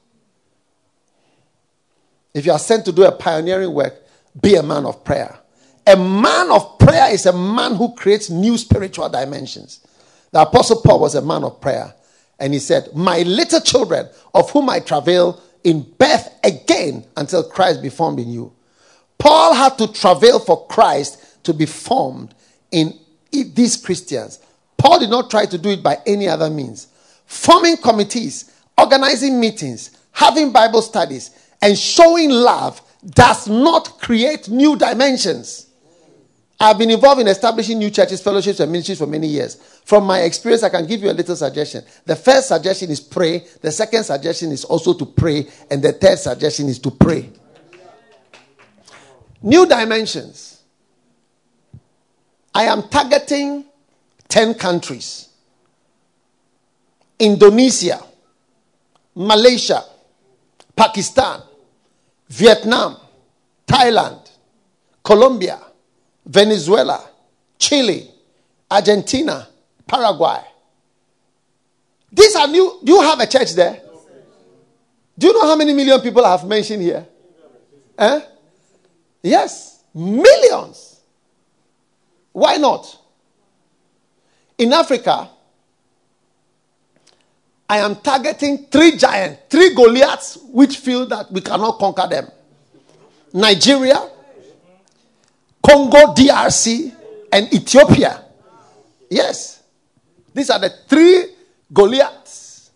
If you are sent to do a pioneering work, be a man of prayer. A man of prayer is a man who creates new spiritual dimensions. The Apostle Paul was a man of prayer. And he said, my little children, of whom I travail in birth again until Christ be formed in you. Paul had to travail for Christ to be formed in these Christians. Paul did not try to do it by any other means. Forming committees, organizing meetings, having Bible studies, and showing love does not create new dimensions. I've been involved in establishing new churches, fellowships, and ministries for many years. From my experience, I can give you a little suggestion. The first suggestion is pray. The second suggestion is also to pray. And the third suggestion is to pray. New dimensions. I am targeting ten countries. Indonesia, Malaysia, Pakistan, Vietnam, Thailand, Colombia, Venezuela, Chile, Argentina, Paraguay. These are new. Do you have a church there? Do you know how many million people I have mentioned here? Eh? Yes, millions. Why not? In Africa, I am targeting three giants, three Goliaths, which feel that we cannot conquer them. Nigeria, Congo D R C, and Ethiopia. Yes. These are the three Goliaths.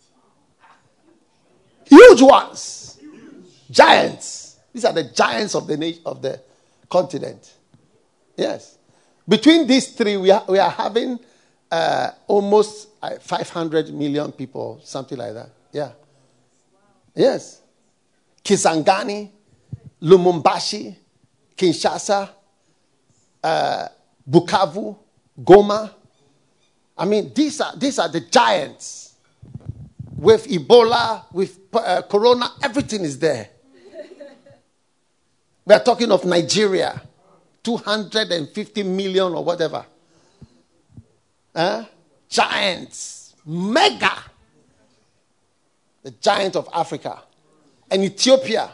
Huge ones. Giants. These are the giants of the nation, of the continent. Yes. Between these three, we are, we are having uh, almost uh, five hundred million people, something like that. Yeah. Yes. Kisangani, Lumumbashi, Kinshasa, uh, Bukavu, Goma. I mean, these are these are the giants. With Ebola, with uh, Corona, everything is there. We are talking of Nigeria, two hundred fifty million or whatever. Huh? Giants, mega. The giant of Africa. And Ethiopia,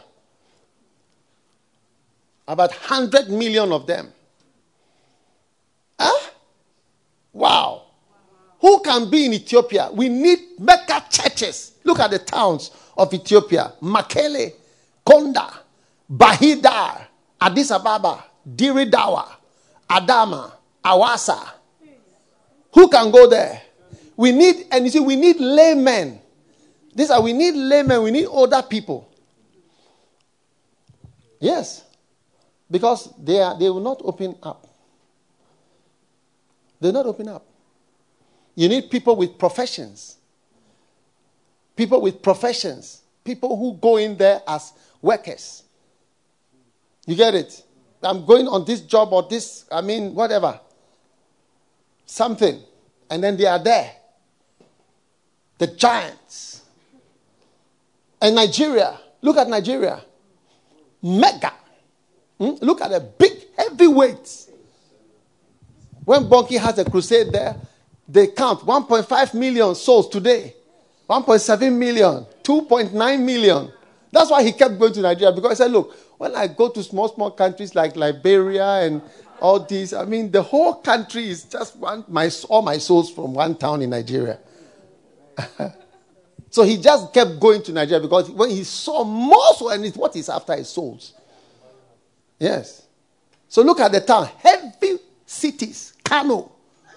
about one hundred million of them. Huh? Wow. Who can be in Ethiopia? We need mega churches. Look at the towns of Ethiopia. Makele, Konda, Bahidar, Addis Ababa, Diridawa, Adama, Awasa. Who can go there? We need, and you see, we need laymen. These are, we need laymen, we need older people. Yes. Because they are, they will not open up. They will not open up. You need people with professions. People with professions. People who go in there as workers. You get it? I'm going on this job or this, I mean, whatever. Something. And then they are there. The giants. And Nigeria. Look at Nigeria. Mega. Hmm? Look at the big heavyweights. When Bonki has a crusade there, they count one point five million souls today. one point seven million. two point nine million. That's why he kept going to Nigeria. Because he said, look, when I go to small, small countries like Liberia and all these, I mean, the whole country is just one, my, all my souls from one town in Nigeria. So he just kept going to Nigeria because when he saw more souls, and it's what he's after is souls. Yes. So look at the town. Heavy cities. Kano.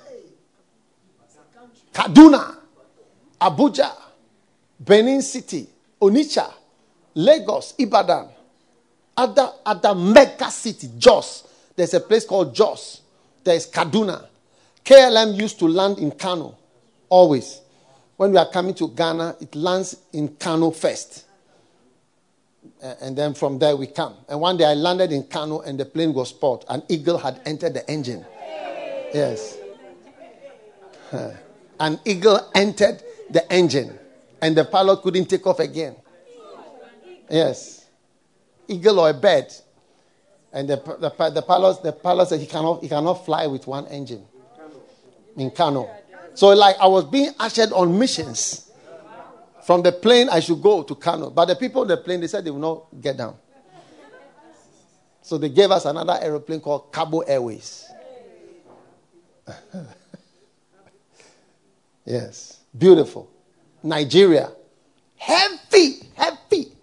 Kaduna. Abuja. Benin City. Onitsha. Lagos. Ibadan. Other, other mega city. Jos. There's a place called Jos. There's Kaduna. K L M used to land in Kano. Always. When we are coming to Ghana, it lands in Kano first. And then from there we come. And one day I landed in Kano and the plane was spoiled. An eagle had entered the engine. Yes. An eagle entered the engine. And the pilot couldn't take off again. Yes. Eagle or a bird. And the, the, the, pilot, the pilot said he cannot, he cannot fly with one engine. In Kano. So like I was being ushered on missions. From the plane, I should go to Kano. But the people on the plane, they said they will not get down. So they gave us another aeroplane called Cabo Airways. Yes. Beautiful. Nigeria. Heavy, heavy.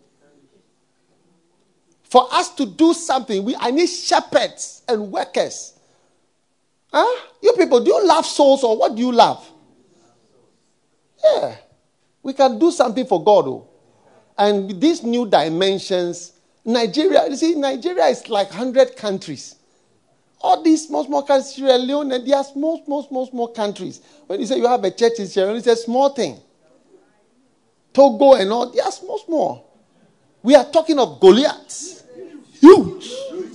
For us to do something, we I need shepherds and workers. Huh? You people, do you love souls or what do you love? Yeah. We can do something for God. Oh. And with these new dimensions, Nigeria, you see, Nigeria is like one hundred countries. All these small, small countries, Sierra Leone, and they are small, small, small, small countries. When you say you have a church in Sierra Leone, it's a small thing. Togo and all, they are small, small. We are talking of Goliaths. Huge.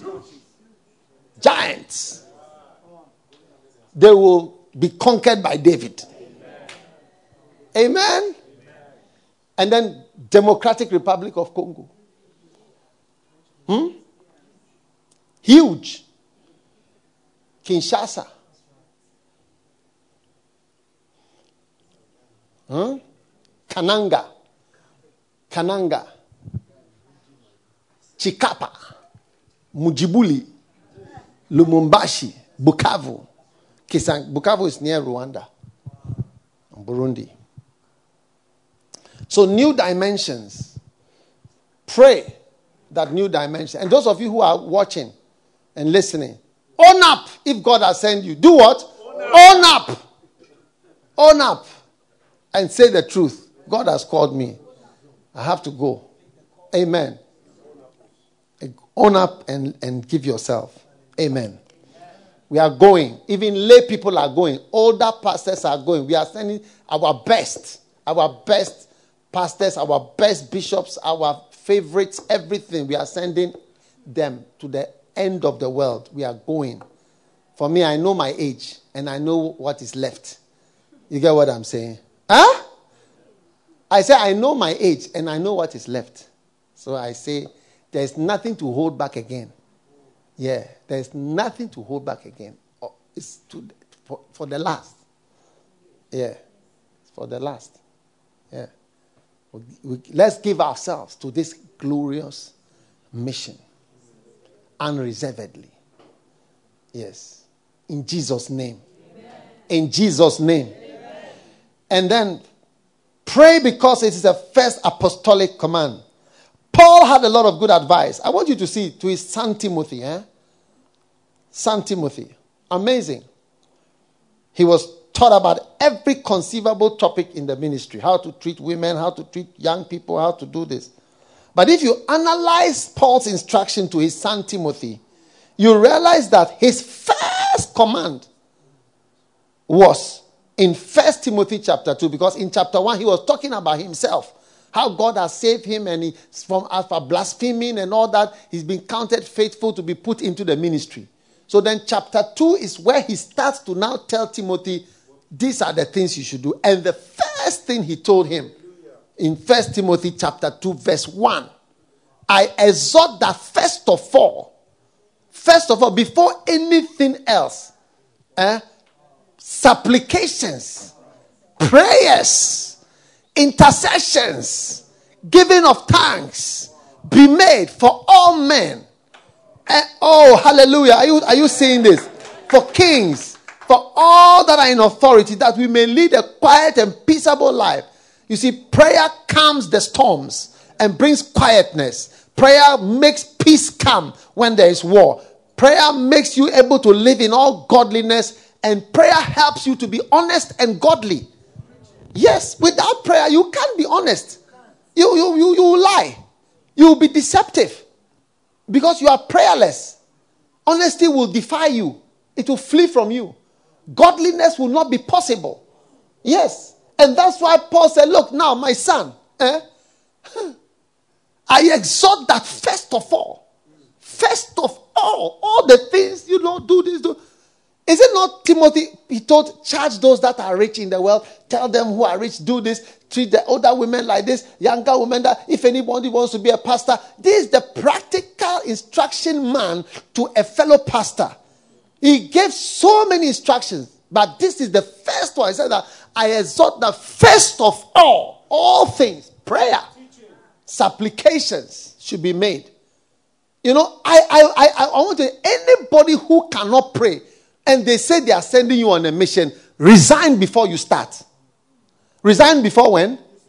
Giants. They will be conquered by David. Amen. Amen. And then Democratic Republic of Congo. Hmm? Huge. Kinshasa. Huh? Kananga. Kananga. Chikapa. Mujibuli. Lumumbashi. Bukavu. Kisang. Bukavu is near Rwanda. Burundi. So new dimensions. Pray that new dimension. And those of you who are watching and listening, own up if God has sent you. Do what? Own up. Own up. Own up. And say the truth. God has called me. I have to go. Amen. Own up and, and give yourself. Amen. We are going. Even lay people are going. Older pastors are going. We are sending our best. Our best pastors, our best bishops, our favorites, everything. We are sending them to the end of the world. We are going. For me, I know my age and I know what is left. You get what I'm saying? Huh? I say I know my age and I know what is left. So I say there's nothing to hold back again. Yeah, there's nothing to hold back again. It's to, for, for the last. Yeah, for the last. Yeah. We, we, let's give ourselves to this glorious mission unreservedly. Yes. In Jesus' name. Amen. In Jesus' name. Amen. And then pray because it is the first apostolic command. Paul had a lot of good advice. I want you to see to his son Timothy. Eh? Son Timothy. Amazing. He was taught about every conceivable topic in the ministry. How to treat women, how to treat young people, how to do this. But if you analyze Paul's instruction to his son Timothy, you realize that his first command was in First Timothy chapter two. Because in chapter one, he was talking about himself. How God has saved him and he, from after blaspheming and all that, he's been counted faithful to be put into the ministry. So then chapter two is where he starts to now tell Timothy, these are the things you should do. And the first thing he told him in First Timothy chapter two verse one, I exhort that first of all, first of all, before anything else, eh, supplications, prayers, intercessions, giving of thanks be made for all men. And, oh, hallelujah. Are you, are you seeing this? For kings, for all that are in authority, that we may lead a quiet and peaceable life. You see, prayer calms the storms and brings quietness. Prayer makes peace come when there is war. Prayer makes you able to live in all godliness, and prayer helps you to be honest and godly. Yes, without prayer, you can't be honest. You, you, you, you will lie. You will be deceptive. Because you are prayerless. Honesty will defy you. It will flee from you. Godliness will not be possible. Yes. And that's why Paul said, look, now, my son, eh, I exhort that first of all, first of all, all the things, you know, do this, do. Is it not Timothy? He told, charge those that are rich in the world. Tell them who are rich, do this. Treat the older women like this. Younger women that if anybody wants to be a pastor. This is the practical instruction man to a fellow pastor. He gave so many instructions. But this is the first one. He said that I exhort that first of all, all things, prayer, supplications should be made. You know, I, I, I, I want to, anybody who cannot pray, and they say they are sending you on a mission, resign before you start. Resign before when?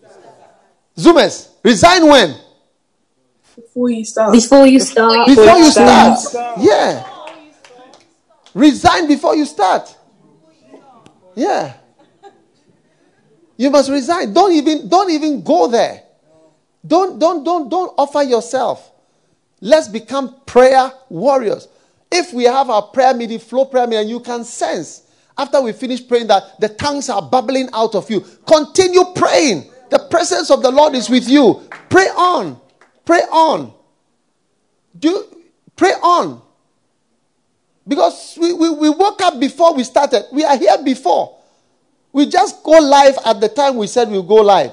Zoomers, resign when? Before you start. Before you start. Before you start. Yeah. Resign before you start. Yeah. You must resign. Don't even don't even go there. Don't don't don't don't offer yourself. Let's become prayer warriors. If we have our prayer meeting, flow prayer meeting, and you can sense after we finish praying that the tongues are bubbling out of you, continue praying. The presence of the Lord is with you. Pray on. Pray on. Do pray on. Because we, we, we woke up before we started. We are here before. We just go live at the time we said we'll go live.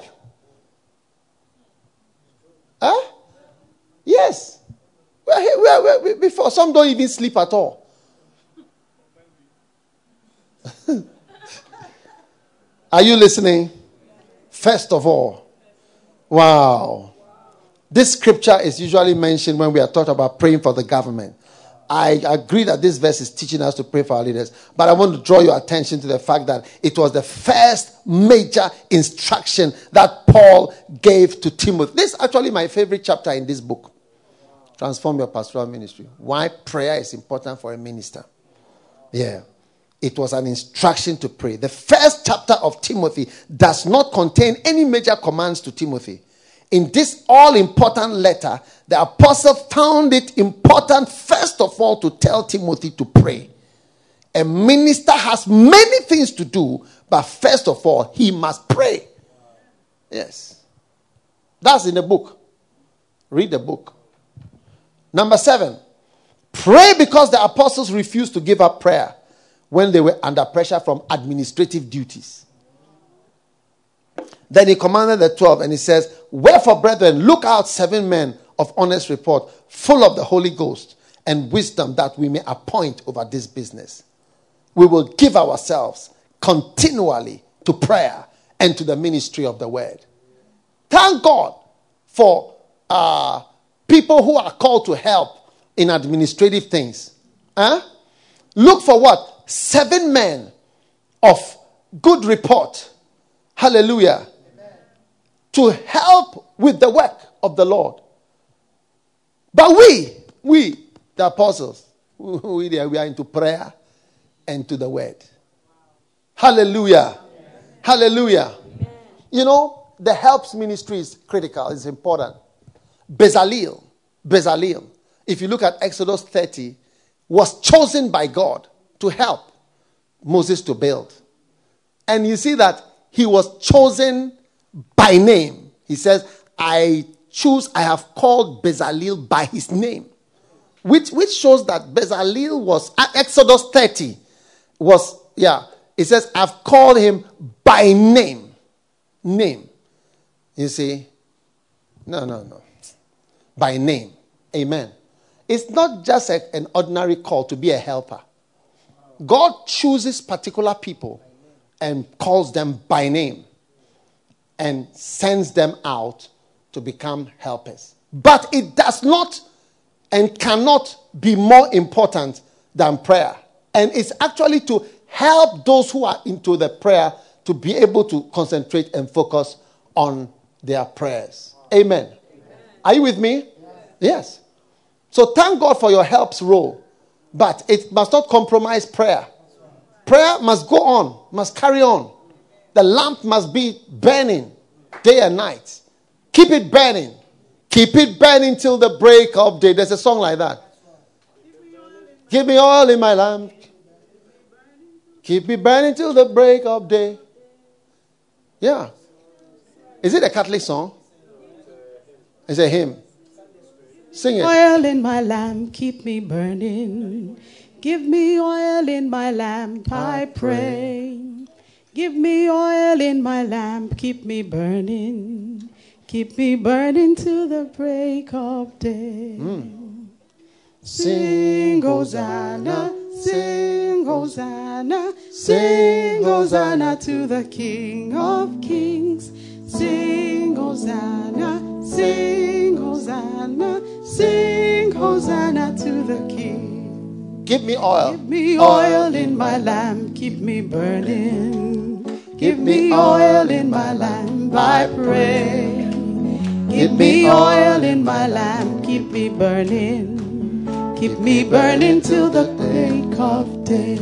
Huh? Yes. We are here we are, we are, before. Some don't even sleep at all. Are you listening? First of all, wow. This scripture is usually mentioned when we are talking about praying for the government. I agree that this verse is teaching us to pray for our leaders. But I want to draw your attention to the fact that it was the first major instruction that Paul gave to Timothy. This is actually my favorite chapter in this book. Transform your pastoral ministry. Why prayer is important for a minister. Yeah. It was an instruction to pray. The first chapter of Timothy does not contain any major commands to Timothy. In this all-important letter, the apostle found it important, first of all, to tell Timothy to pray. A minister has many things to do, but first of all, he must pray. Yes. That's in the book. Read the book. Number seven. Pray because the apostles refused to give up prayer when they were under pressure from administrative duties. Then he commanded the twelve and he says, wherefore, brethren, look out seven men of honest report, full of the Holy Ghost and wisdom, that we may appoint over this business. We will give ourselves continually to prayer and to the ministry of the word. Thank God for uh, people who are called to help in administrative things. Huh? Look for what? Seven men of good report. Hallelujah. To help with the work of the Lord. But we, we, the apostles, we, we are into prayer and to the word. Hallelujah. Amen. Hallelujah. Amen. You know, the helps ministry is critical, it's important. Bezalel, Bezalel, if you look at Exodus thirty, was chosen by God to help Moses to build. And you see that he was chosen by name. He says, I choose, I have called Bezalel by his name. Which which shows that Bezalel was, Exodus thirty was, yeah, it says, I've called him by name. Name. You see? No, no, no. By name. Amen. It's not just a, an ordinary call to be a helper. God chooses particular people and calls them by name and sends them out to become helpers. But it does not and cannot be more important than prayer. And it's actually to help those who are into the prayer to be able to concentrate and focus on their prayers. Amen. Amen. Are you with me? Yes. Yes. So thank God for your helps role. But it must not compromise prayer. Prayer must go on, must carry on. The lamp must be burning day and night. Keep it burning. Keep it burning till the break of day. There's a song like that. Give me oil in my lamp. Keep it burning till the break of day. Yeah. Is it a Catholic song? It's a hymn. Sing it. Oil in my lamp, keep me burning. Give me oil in my lamp, I pray. Give me oil in my lamp, keep me burning. Keep me burning till the break of day. Mm. Sing Hosanna, sing Hosanna, sing Hosanna to the King of Kings. Sing Hosanna, sing Hosanna, sing Hosanna to the King. Give me oil. Give me oil in my lamp, keep me burning. Give me oil in my lamp, I pray. Give me oil in my lamp, keep me burning. Keep me burning till the break of day.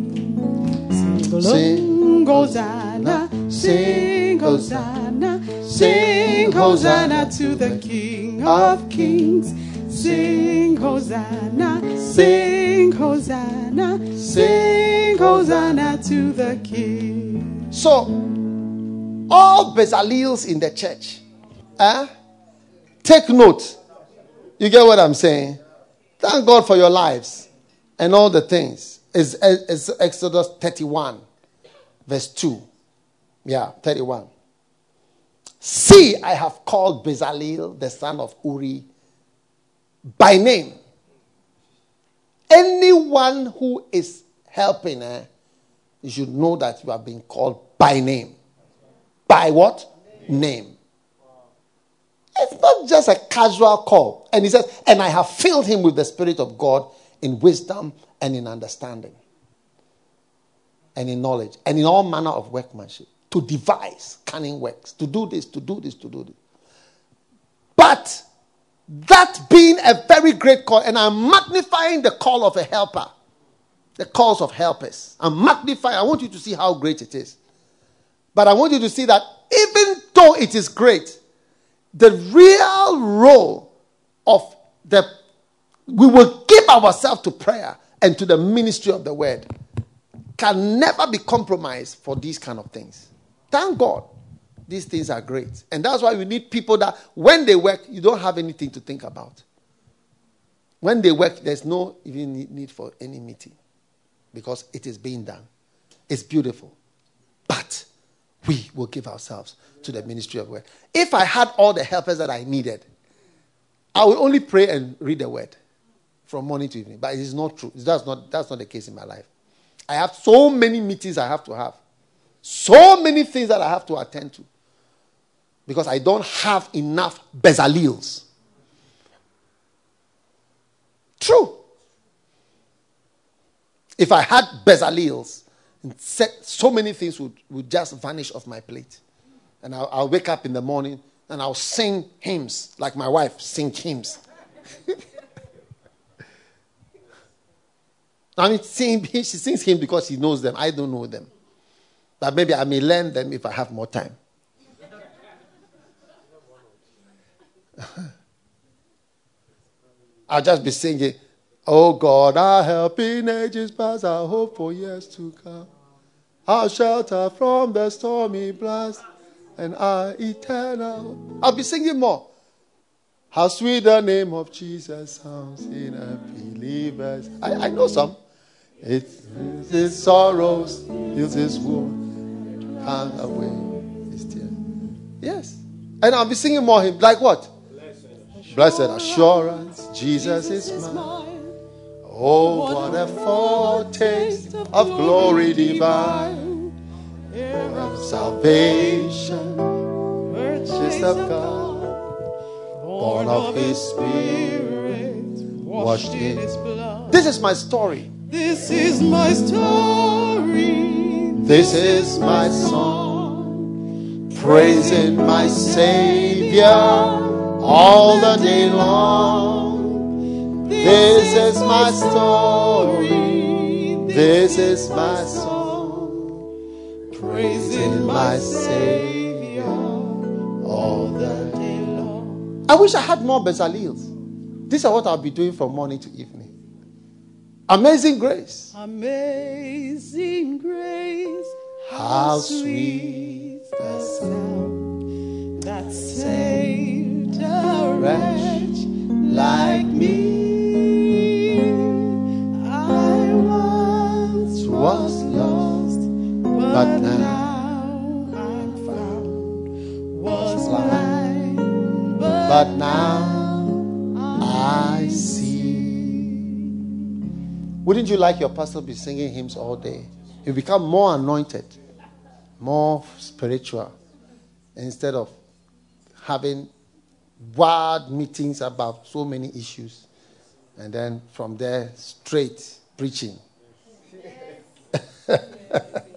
Sing Hosanna, sing Hosanna, sing Hosanna to the King of Kings. Sing Hosanna, sing Hosanna, sing Hosanna to the King. So, all Bezalels in the church, eh? Take note. You get what I'm saying? Thank God for your lives and all the things. It's, it's Exodus thirty-one, verse two. Yeah, thirty-one. See, I have called Bezalel, the son of Uri, by name. Anyone who is helping, eh, you should know that you are being called by name. By what? Name. name. It's not just a casual call. And he says, and I have filled him with the Spirit of God in wisdom and in understanding and in knowledge and in all manner of workmanship, to devise cunning works, to do this, to do this, to do this. But that being a very great call, and I'm magnifying the call of a helper, the calls of helpers. I'm magnifying. I want you to see how great it is. But I want you to see that even though it is great, the real role of the, we will give ourselves to prayer and to the ministry of the word, can never be compromised for these kind of things. Thank God. These things are great. And that's why we need people that when they work, you don't have anything to think about. When they work, there's no even need for any meeting. Because it is being done. It's beautiful. But we will give ourselves to the ministry of word. If I had all the helpers that I needed, I would only pray and read the word from morning to evening. But it is not true. That's not, that's not the case in my life. I have so many meetings I have to have. So many things that I have to attend to. Because I don't have enough Bezalels. True. If I had Bezalels, so many things would, would just vanish off my plate. And I'll, I'll wake up in the morning and I'll sing hymns like my wife sings hymns. I mean, sing, she sings hymns because she knows them. I don't know them. But maybe I may learn them if I have more time. I'll just be singing, oh God, our help in ages past, our hope for years to come. Our shelter from the stormy blast and our eternal. I'll be singing more. How sweet the name of Jesus sounds in a believer's. I, I know some. It's his sorrows, heals his wound, can't away his tears. Yes. And I'll be singing more hymns. Like what? Blessed assurance, Jesus is mine. Oh, what a foretaste of glory divine. Of salvation, purchased of God, born of his spirit, washed in his blood. This is my story. This is my story. This is my song, praising my Savior all the day long. This is my story. This is my song, praising my Savior all the day long. I wish I had more Bezalels. These are what I'll be doing from morning to evening. Amazing grace. Amazing grace. How sweet the sound that saved a wretch like me. I once Was lost, but now now I'm found. Was blind, but now I see. Wouldn't you like your pastor to be singing hymns all day? You become more anointed, more spiritual, instead of having wild meetings about so many issues, and then from there straight preaching.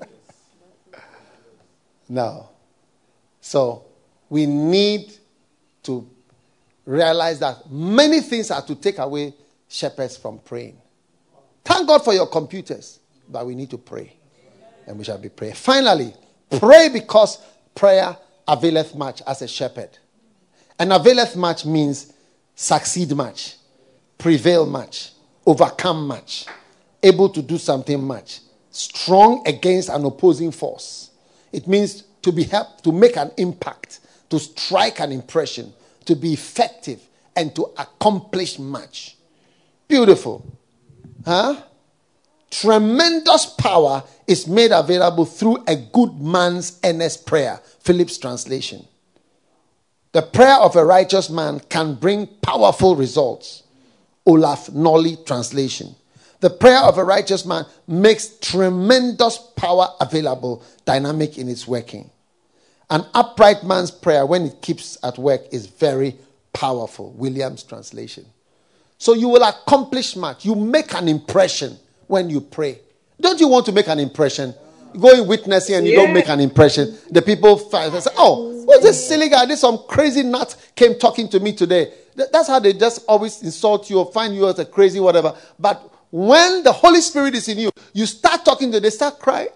No. So we need to realize that many things are to take away shepherds from praying. Thank God for your computers, but we need to pray. And we shall be praying. Finally, pray because prayer availeth much as a shepherd. And availeth much means succeed much, prevail much, overcome much, able to do something much, strong against an opposing force. It means to be helped, to make an impact, to strike an impression, to be effective, and to accomplish much. Beautiful. Huh? Tremendous power is made available through a good man's earnest prayer. Philip's translation. The prayer of a righteous man can bring powerful results. Olaf Nolly translation. The prayer of a righteous man makes tremendous power available, dynamic in its working. An upright man's prayer, when it keeps at work, is very powerful. Williams translation. So you will accomplish much. You make an impression when you pray. Don't you want to make an impression? Going witnessing and you yeah. don't make an impression. The people find and say, oh, what's this silly guy? This some crazy nut came talking to me today. That's how they just always insult you or find you as a crazy whatever. But when the Holy Spirit is in you, you start talking to them, they start crying.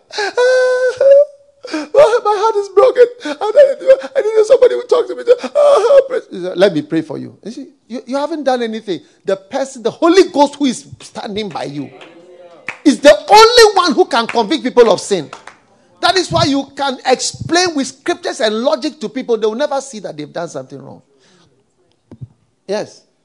My heart is broken. I need somebody who talk to me. Let me pray for you. You, see, you. You haven't done anything. The person, the Holy Ghost who is standing by you, is the only one who can convict people of sin. That is why you can explain with scriptures and logic to people. They will never see that they've done something wrong. Yes.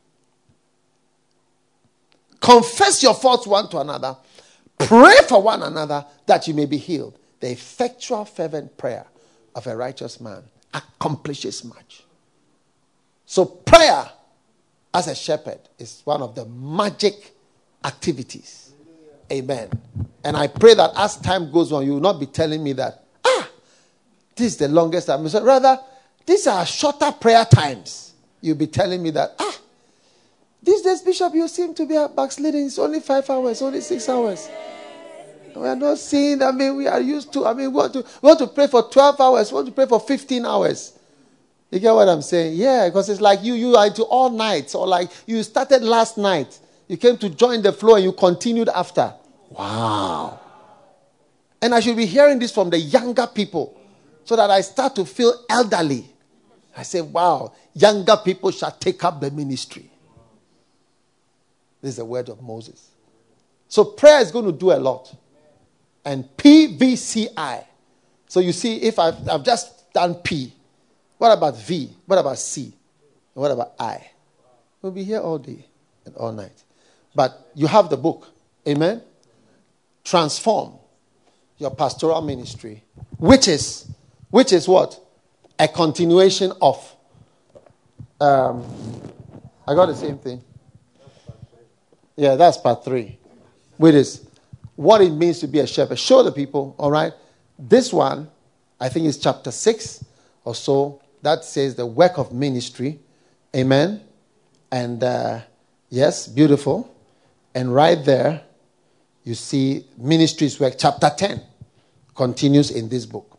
Confess your faults one to another. Pray for one another that you may be healed. The effectual fervent prayer of a righteous man accomplishes much. So prayer as a shepherd is one of the magic activities. Amen. And I pray that as time goes on, you will not be telling me that, ah, this is the longest time. So rather, these are shorter prayer times. You'll be telling me that, ah, these days, Bishop, you seem to be backsliding. It's only five hours, only six hours. We are not seeing, I mean, we are used to, I mean, we want to, we want to pray for twelve hours, we want to pray for fifteen hours. You get what I'm saying? Yeah, because it's like you, you are into all nights, or like you started last night. You came to join the flow and you continued after. Wow. And I should be hearing this from the younger people so that I start to feel elderly. I say, wow, younger people shall take up the ministry. This is the word of Moses. So prayer is going to do a lot. And P V C I. So you see, if I've, I've just done P, what about V? What about C? And what about I? We'll be here all day and all night. But you have the book. Amen? Transform your pastoral ministry. Which is, which is what? A continuation of, um, I got the same thing. Yeah, that's part three. Which is what it means to be a shepherd. Show the people, all right? This one, I think is chapter six or so. That says the work of ministry. Amen? And uh, yes, beautiful. And right there, you see ministry's work. Chapter ten continues in this book.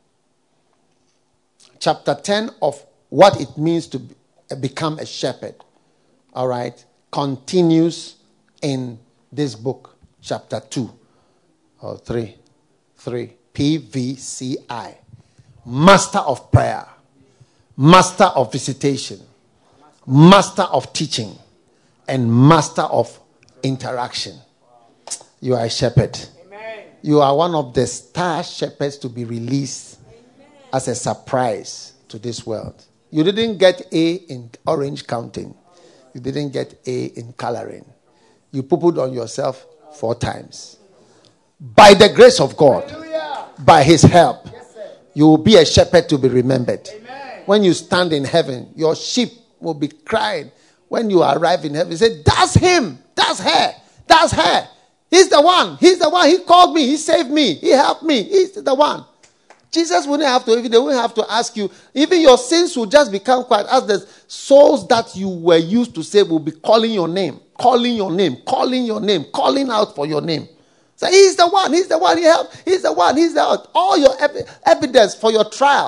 Chapter ten of what it means to become a shepherd, all right, continues in this book. Chapter two or three. Three. P V C I. Master of prayer. Master of visitation. Master of teaching. And master of interaction. You are a shepherd. Amen. You are one of the star shepherds to be released Amen. As a surprise to this world. You didn't get A in orange counting. You didn't get A in coloring. You poo-pooed on yourself four times. By the grace of God, Hallelujah. By his help, yes, you will be a shepherd to be remembered. Amen. When you stand in heaven, your sheep will be crying. When you arrive in heaven, you say, that's him, that's her, that's her. He's the one. He's the one. He called me. He saved me. He helped me. He's the one. Jesus wouldn't have to, even they wouldn't have to ask you. Even your sins will just become quiet as the souls that you were used to save will be calling your name, calling your name, calling your name, calling out for your name. So he's the one. He's the one. He helped. He's the one. He's the one. All your ev- evidence for your trial.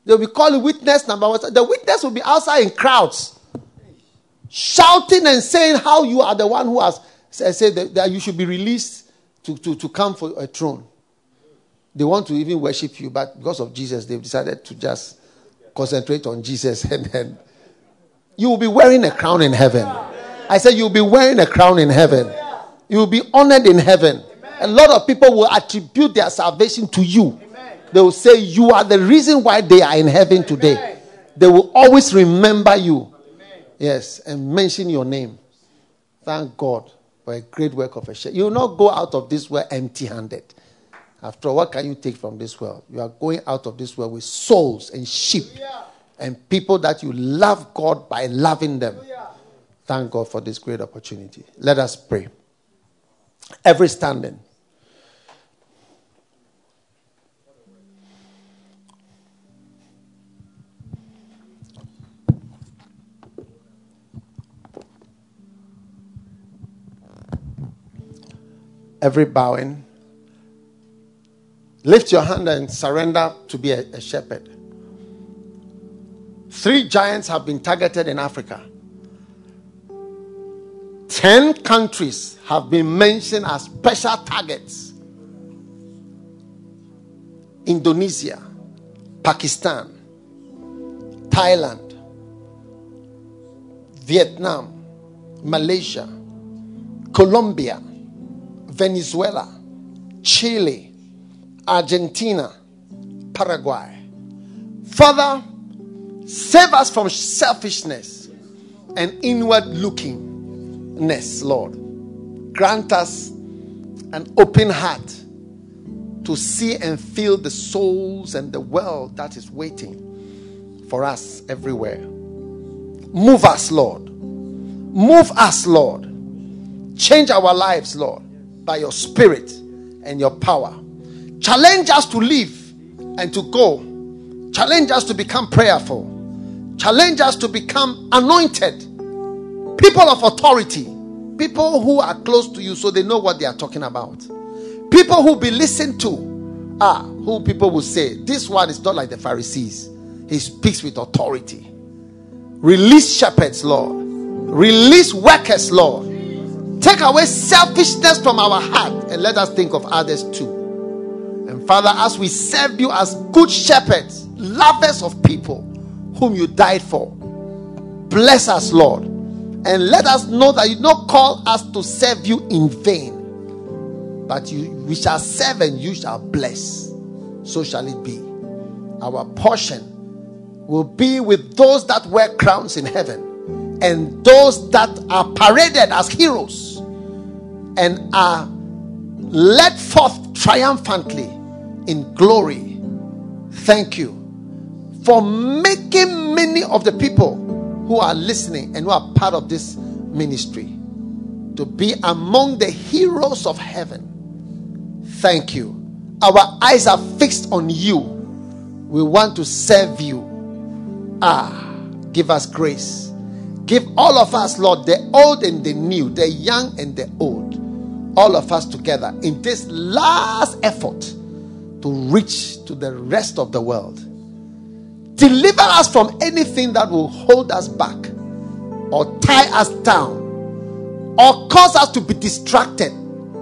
They'll be calling witness number one. The witness will be outside in crowds, shouting and saying how you are the one who has said that, that you should be released to, to, to come for a throne. They want to even worship you, but because of Jesus, they've decided to just concentrate on Jesus. And then you will be wearing a crown in heaven. I said you will be wearing a crown in heaven. You will be honored in heaven. A lot of people will attribute their salvation to you. They will say you are the reason why they are in heaven today. They will always remember you. Yes, and mention your name. Thank God for a great work of a shepherd. You will not go out of this world empty-handed. After all, what can you take from this world? You are going out of this world with souls and sheep and people that you love God by loving them. Thank God for this great opportunity. Let us pray. Every standing. Every bowing. Lift your hand and surrender to be a, a shepherd. Three giants have been targeted in Africa. Ten countries have been mentioned as special targets. Indonesia, Pakistan, Thailand, Vietnam, Malaysia, Colombia, Venezuela, Chile, Argentina, Paraguay. Father, save us from selfishness and inward lookingness, Lord. Grant us an open heart to see and feel the souls and the world that is waiting for us everywhere. Move us, Lord. Move us, Lord. Change our lives, Lord, by your Spirit and your power. Challenge us to live and to go. Challenge us to become prayerful. Challenge us to become anointed. People of authority. People who are close to you so they know what they are talking about. People who be listened to. Ah, who people will say, this one is not like the Pharisees. He speaks with authority. Release shepherds, Lord. Release workers, Lord. Take away selfishness from our heart and let us think of others too. And Father, as we serve you as good shepherds, lovers of people whom you died for, bless us, Lord. And let us know that you don't call us to serve you in vain, but you, we shall serve and you shall bless. So shall it be. Our portion will be with those that wear crowns in heaven and those that are paraded as heroes and are led forth triumphantly in glory. Thank you for making many of the people who are listening and who are part of this ministry to be among the heroes of heaven. Thank you. Our eyes are fixed on you. We want to serve you. Ah, give us grace. Give all of us, Lord, the old and the new, the young and the old, all of us together in this last effort to reach to the rest of the world. Deliver us from anything that will hold us back or tie us down or cause us to be distracted.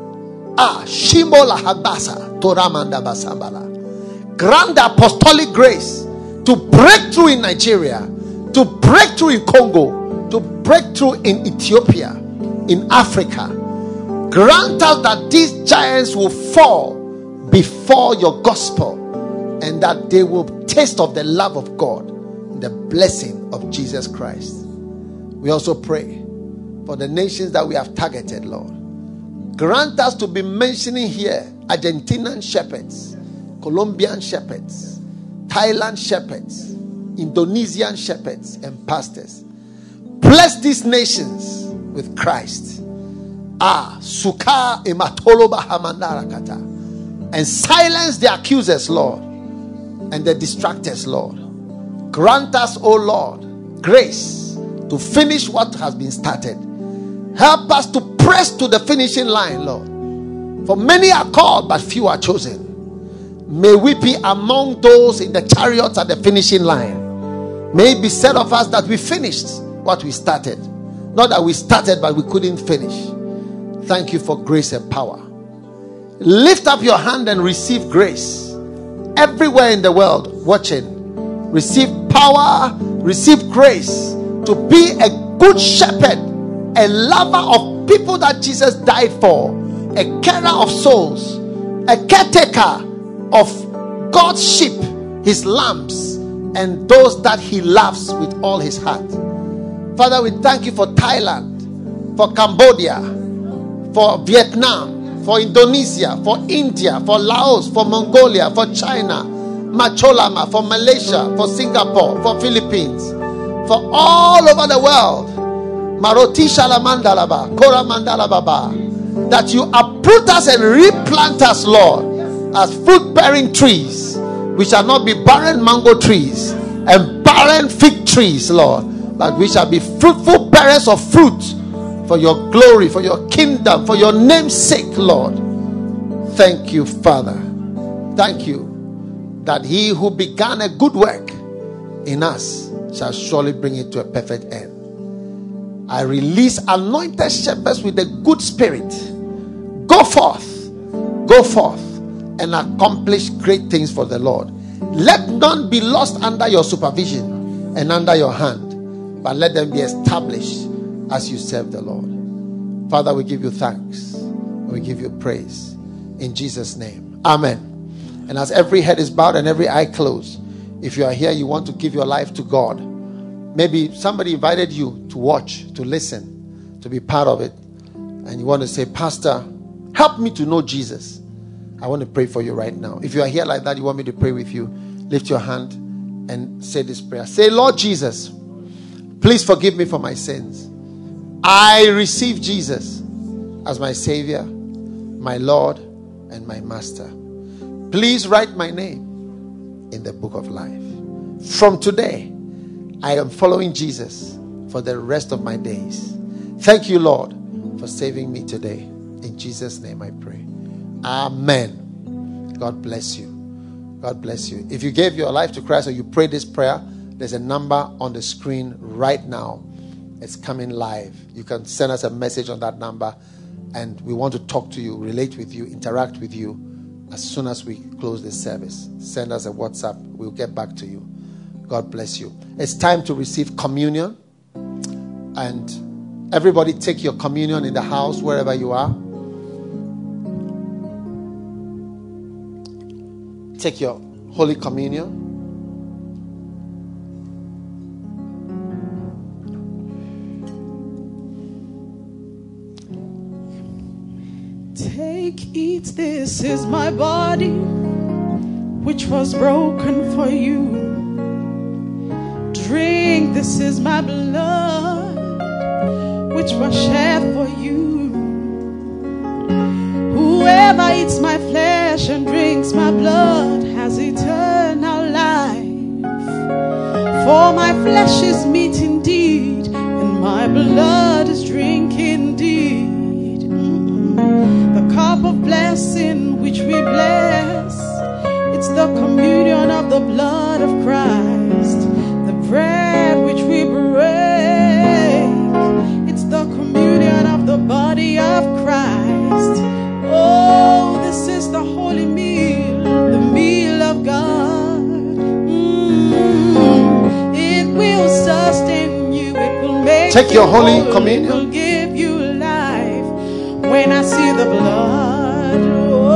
Ah, Shimola Habasa, Toramanda Basambala. Grant the apostolic grace to break through in Nigeria, to break through in Congo, to break through in Ethiopia, in Africa. Grant us that these giants will fall before your gospel and that they will taste of the love of God, the blessing of Jesus Christ. We also pray for the nations that we have targeted, Lord. Grant us to be mentioning here Argentinian shepherds, Colombian shepherds, Thailand shepherds, Indonesian shepherds and pastors. Bless these nations with Christ. Ah, Suka ematoloba hamandarakata. And silence the accusers, Lord, and the distractors, Lord. Grant us, O Lord, grace to finish what has been started. Help us to press to the finishing line, Lord. For many are called, but few are chosen. May we be among those in the chariots at the finishing line. May it be said of us that we finished what we started. Not that we started but we couldn't finish. Thank you for grace and power. Lift up your hand and receive grace. Everywhere in the world watching, receive power, receive grace to be a good shepherd, a lover of people that Jesus died for, a carer of souls, a caretaker of God's sheep, his lambs, and those that he loves with all his heart. Father, we thank you for Thailand, for Cambodia, for Vietnam, for Indonesia, for India, for Laos, for Mongolia, for China, Macholama, for Malaysia, for Singapore, for Philippines, for all over the world. Maroti Shalamandalaba, Kora Mandalababa, that you uproot us and replant us, Lord, as fruit-bearing trees. We shall not be barren mango trees and barren fig trees, Lord, but we shall be fruitful bearers of fruit for your glory, for your kingdom, for your name's sake, Lord. Thank you, Father. Thank you that he who began a good work in us shall surely bring it to a perfect end. I release anointed shepherds with a good spirit. Go forth, go forth and accomplish great things for the Lord. Let none be lost under your supervision and under your hand, but let them be established as you serve the Lord. Father, we give you thanks. We give you praise. In Jesus' name. Amen. And as every head is bowed and every eye closed, if you are here, you want to give your life to God. Maybe somebody invited you to watch, to listen, to be part of it. And you want to say, Pastor, help me to know Jesus. I want to pray for you right now. If you are here like that, you want me to pray with you, lift your hand and say this prayer. Say, Lord Jesus, please forgive me for my sins. I receive Jesus as my Savior, my Lord, and my Master. Please write my name in the book of life. From today, I am following Jesus for the rest of my days. Thank you, Lord, for saving me today. In Jesus' name I pray. Amen. God bless you. God bless you. If you gave your life to Christ or you prayed this prayer, there's a number on the screen right now. It's coming live. You can send us a message on that number and we want to talk to you, relate with you, interact with you as soon as we close this service. Send us a WhatsApp. We'll get back to you. God bless you. It's time to receive communion. And everybody take your communion in the house, wherever you are. Take your Holy Communion. Take, eat, this is my body, which was broken for you. Drink, this is my blood, which was shed for you. Whoever eats my flesh and drinks my blood has eternal life. For my flesh is meat indeed, and my blood is drink indeed. Mm-mm. The cup of blessing which we bless, it's the communion of the blood of Christ. The bread which we break, it's the communion of the body of Christ. Oh, this is the holy meal, the meal of God. Mm, it will sustain you, it will make Take your Holy Communion. It will give you life. When I see the blood, oh,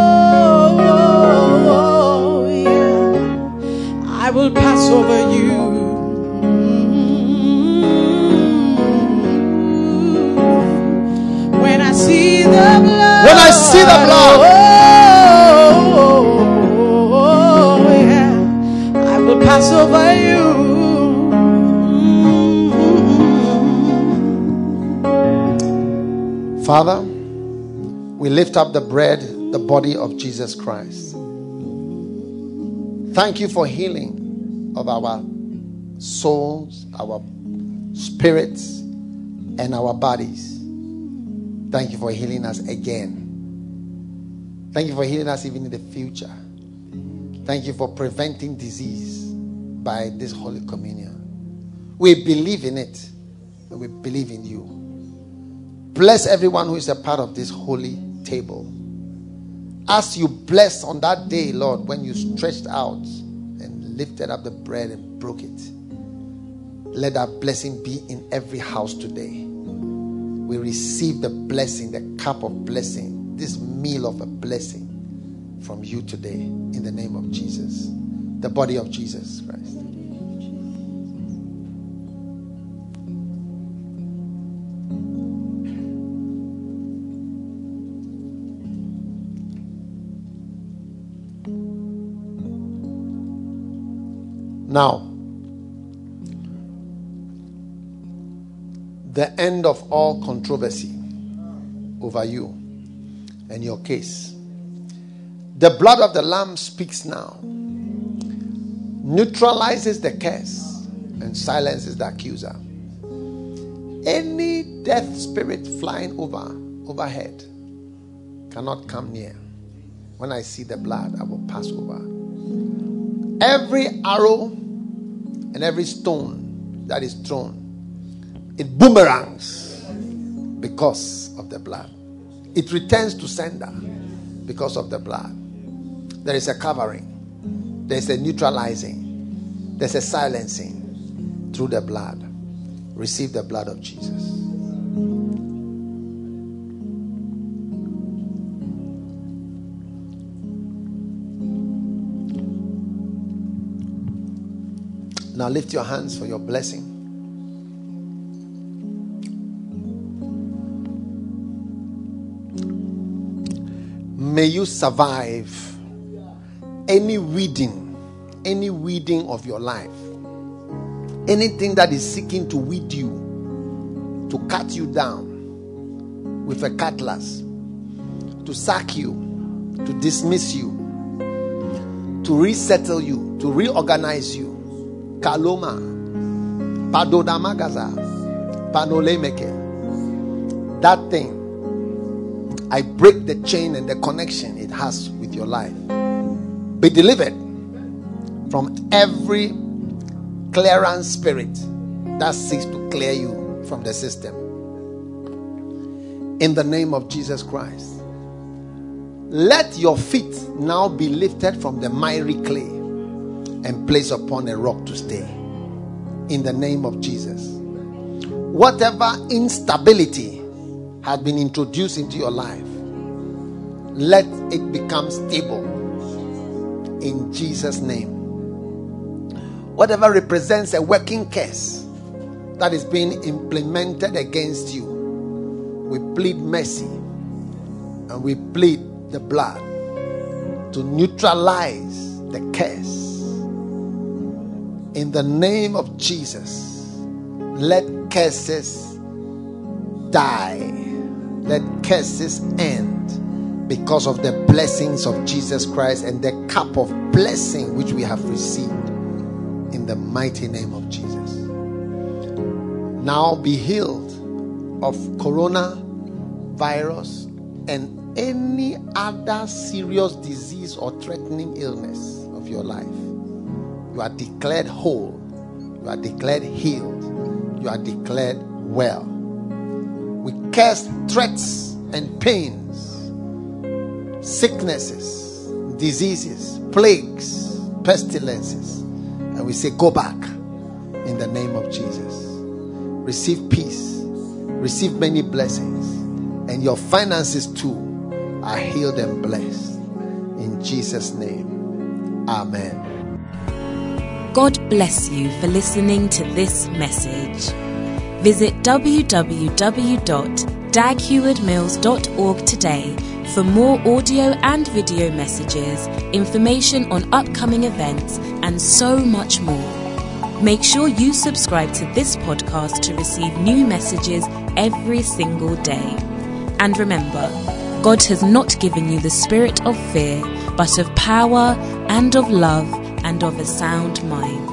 oh, oh yeah, I will pass over you. Mm, when I see the blood, When I see the blood, oh, oh, oh, yeah, I will pass over you. Father, we lift up the bread, the body of Jesus Christ. Thank you for healing of our souls, our spirits, and our bodies. Thank you for healing us again. Thank you for healing us even in the future. Thank you for preventing disease by this Holy Communion. We believe in it. And we believe in you. Bless everyone who is a part of this holy table. As you blessed on that day, Lord, when you stretched out and lifted up the bread and broke it. Let that blessing be in every house today. We receive the blessing, the cup of blessing, this meal of a blessing from you today in the name of Jesus, the body of Jesus Christ. Now, the end of all controversy over you and your case. The blood of the Lamb speaks now, neutralizes the curse, and silences the accuser. Any death spirit flying over, overhead, cannot come near. When I see the blood, I will pass over. Every arrow and every stone that is thrown, it boomerangs because of the blood. It returns to sender because of the blood. There is a covering. There is a neutralizing. There is a silencing through the blood. Receive the blood of Jesus. Now lift your hands for your blessing. May you survive any weeding, any weeding of your life. Anything that is seeking to weed you, to cut you down with a cutlass, to sack you, to dismiss you, to resettle you, to reorganize you. Kaloma, Padodamagaza, Panolemeke. That thing, I break the chain and the connection it has with your life. Be delivered from every clearance spirit that seeks to clear you from the system. In the name of Jesus Christ. Let your feet now be lifted from the miry clay and placed upon a rock to stay. In the name of Jesus. Whatever instability has been introduced into your life, let it become stable. In Jesus' name. Whatever represents a working curse that is being implemented against you, we plead mercy and we plead the blood to neutralize the curse. In the name of Jesus, let curses die. Let curses end because of the blessings of Jesus Christ and the cup of blessing which we have received in the mighty name of Jesus. Now be healed of coronavirus and any other serious disease or threatening illness of your life. You are declared whole. You are declared healed. You are declared well. We curse threats and pains, sicknesses, diseases, plagues, pestilences. And we say, go back in the name of Jesus. Receive peace. Receive many blessings. And your finances too are healed and blessed. In Jesus' name. Amen. God bless you for listening to this message. Visit w w w dot dag heward mills dot org today for more audio and video messages, information on upcoming events, and so much more. Make sure you subscribe to this podcast to receive new messages every single day. And remember, God has not given you the spirit of fear, but of power and of love and of a sound mind.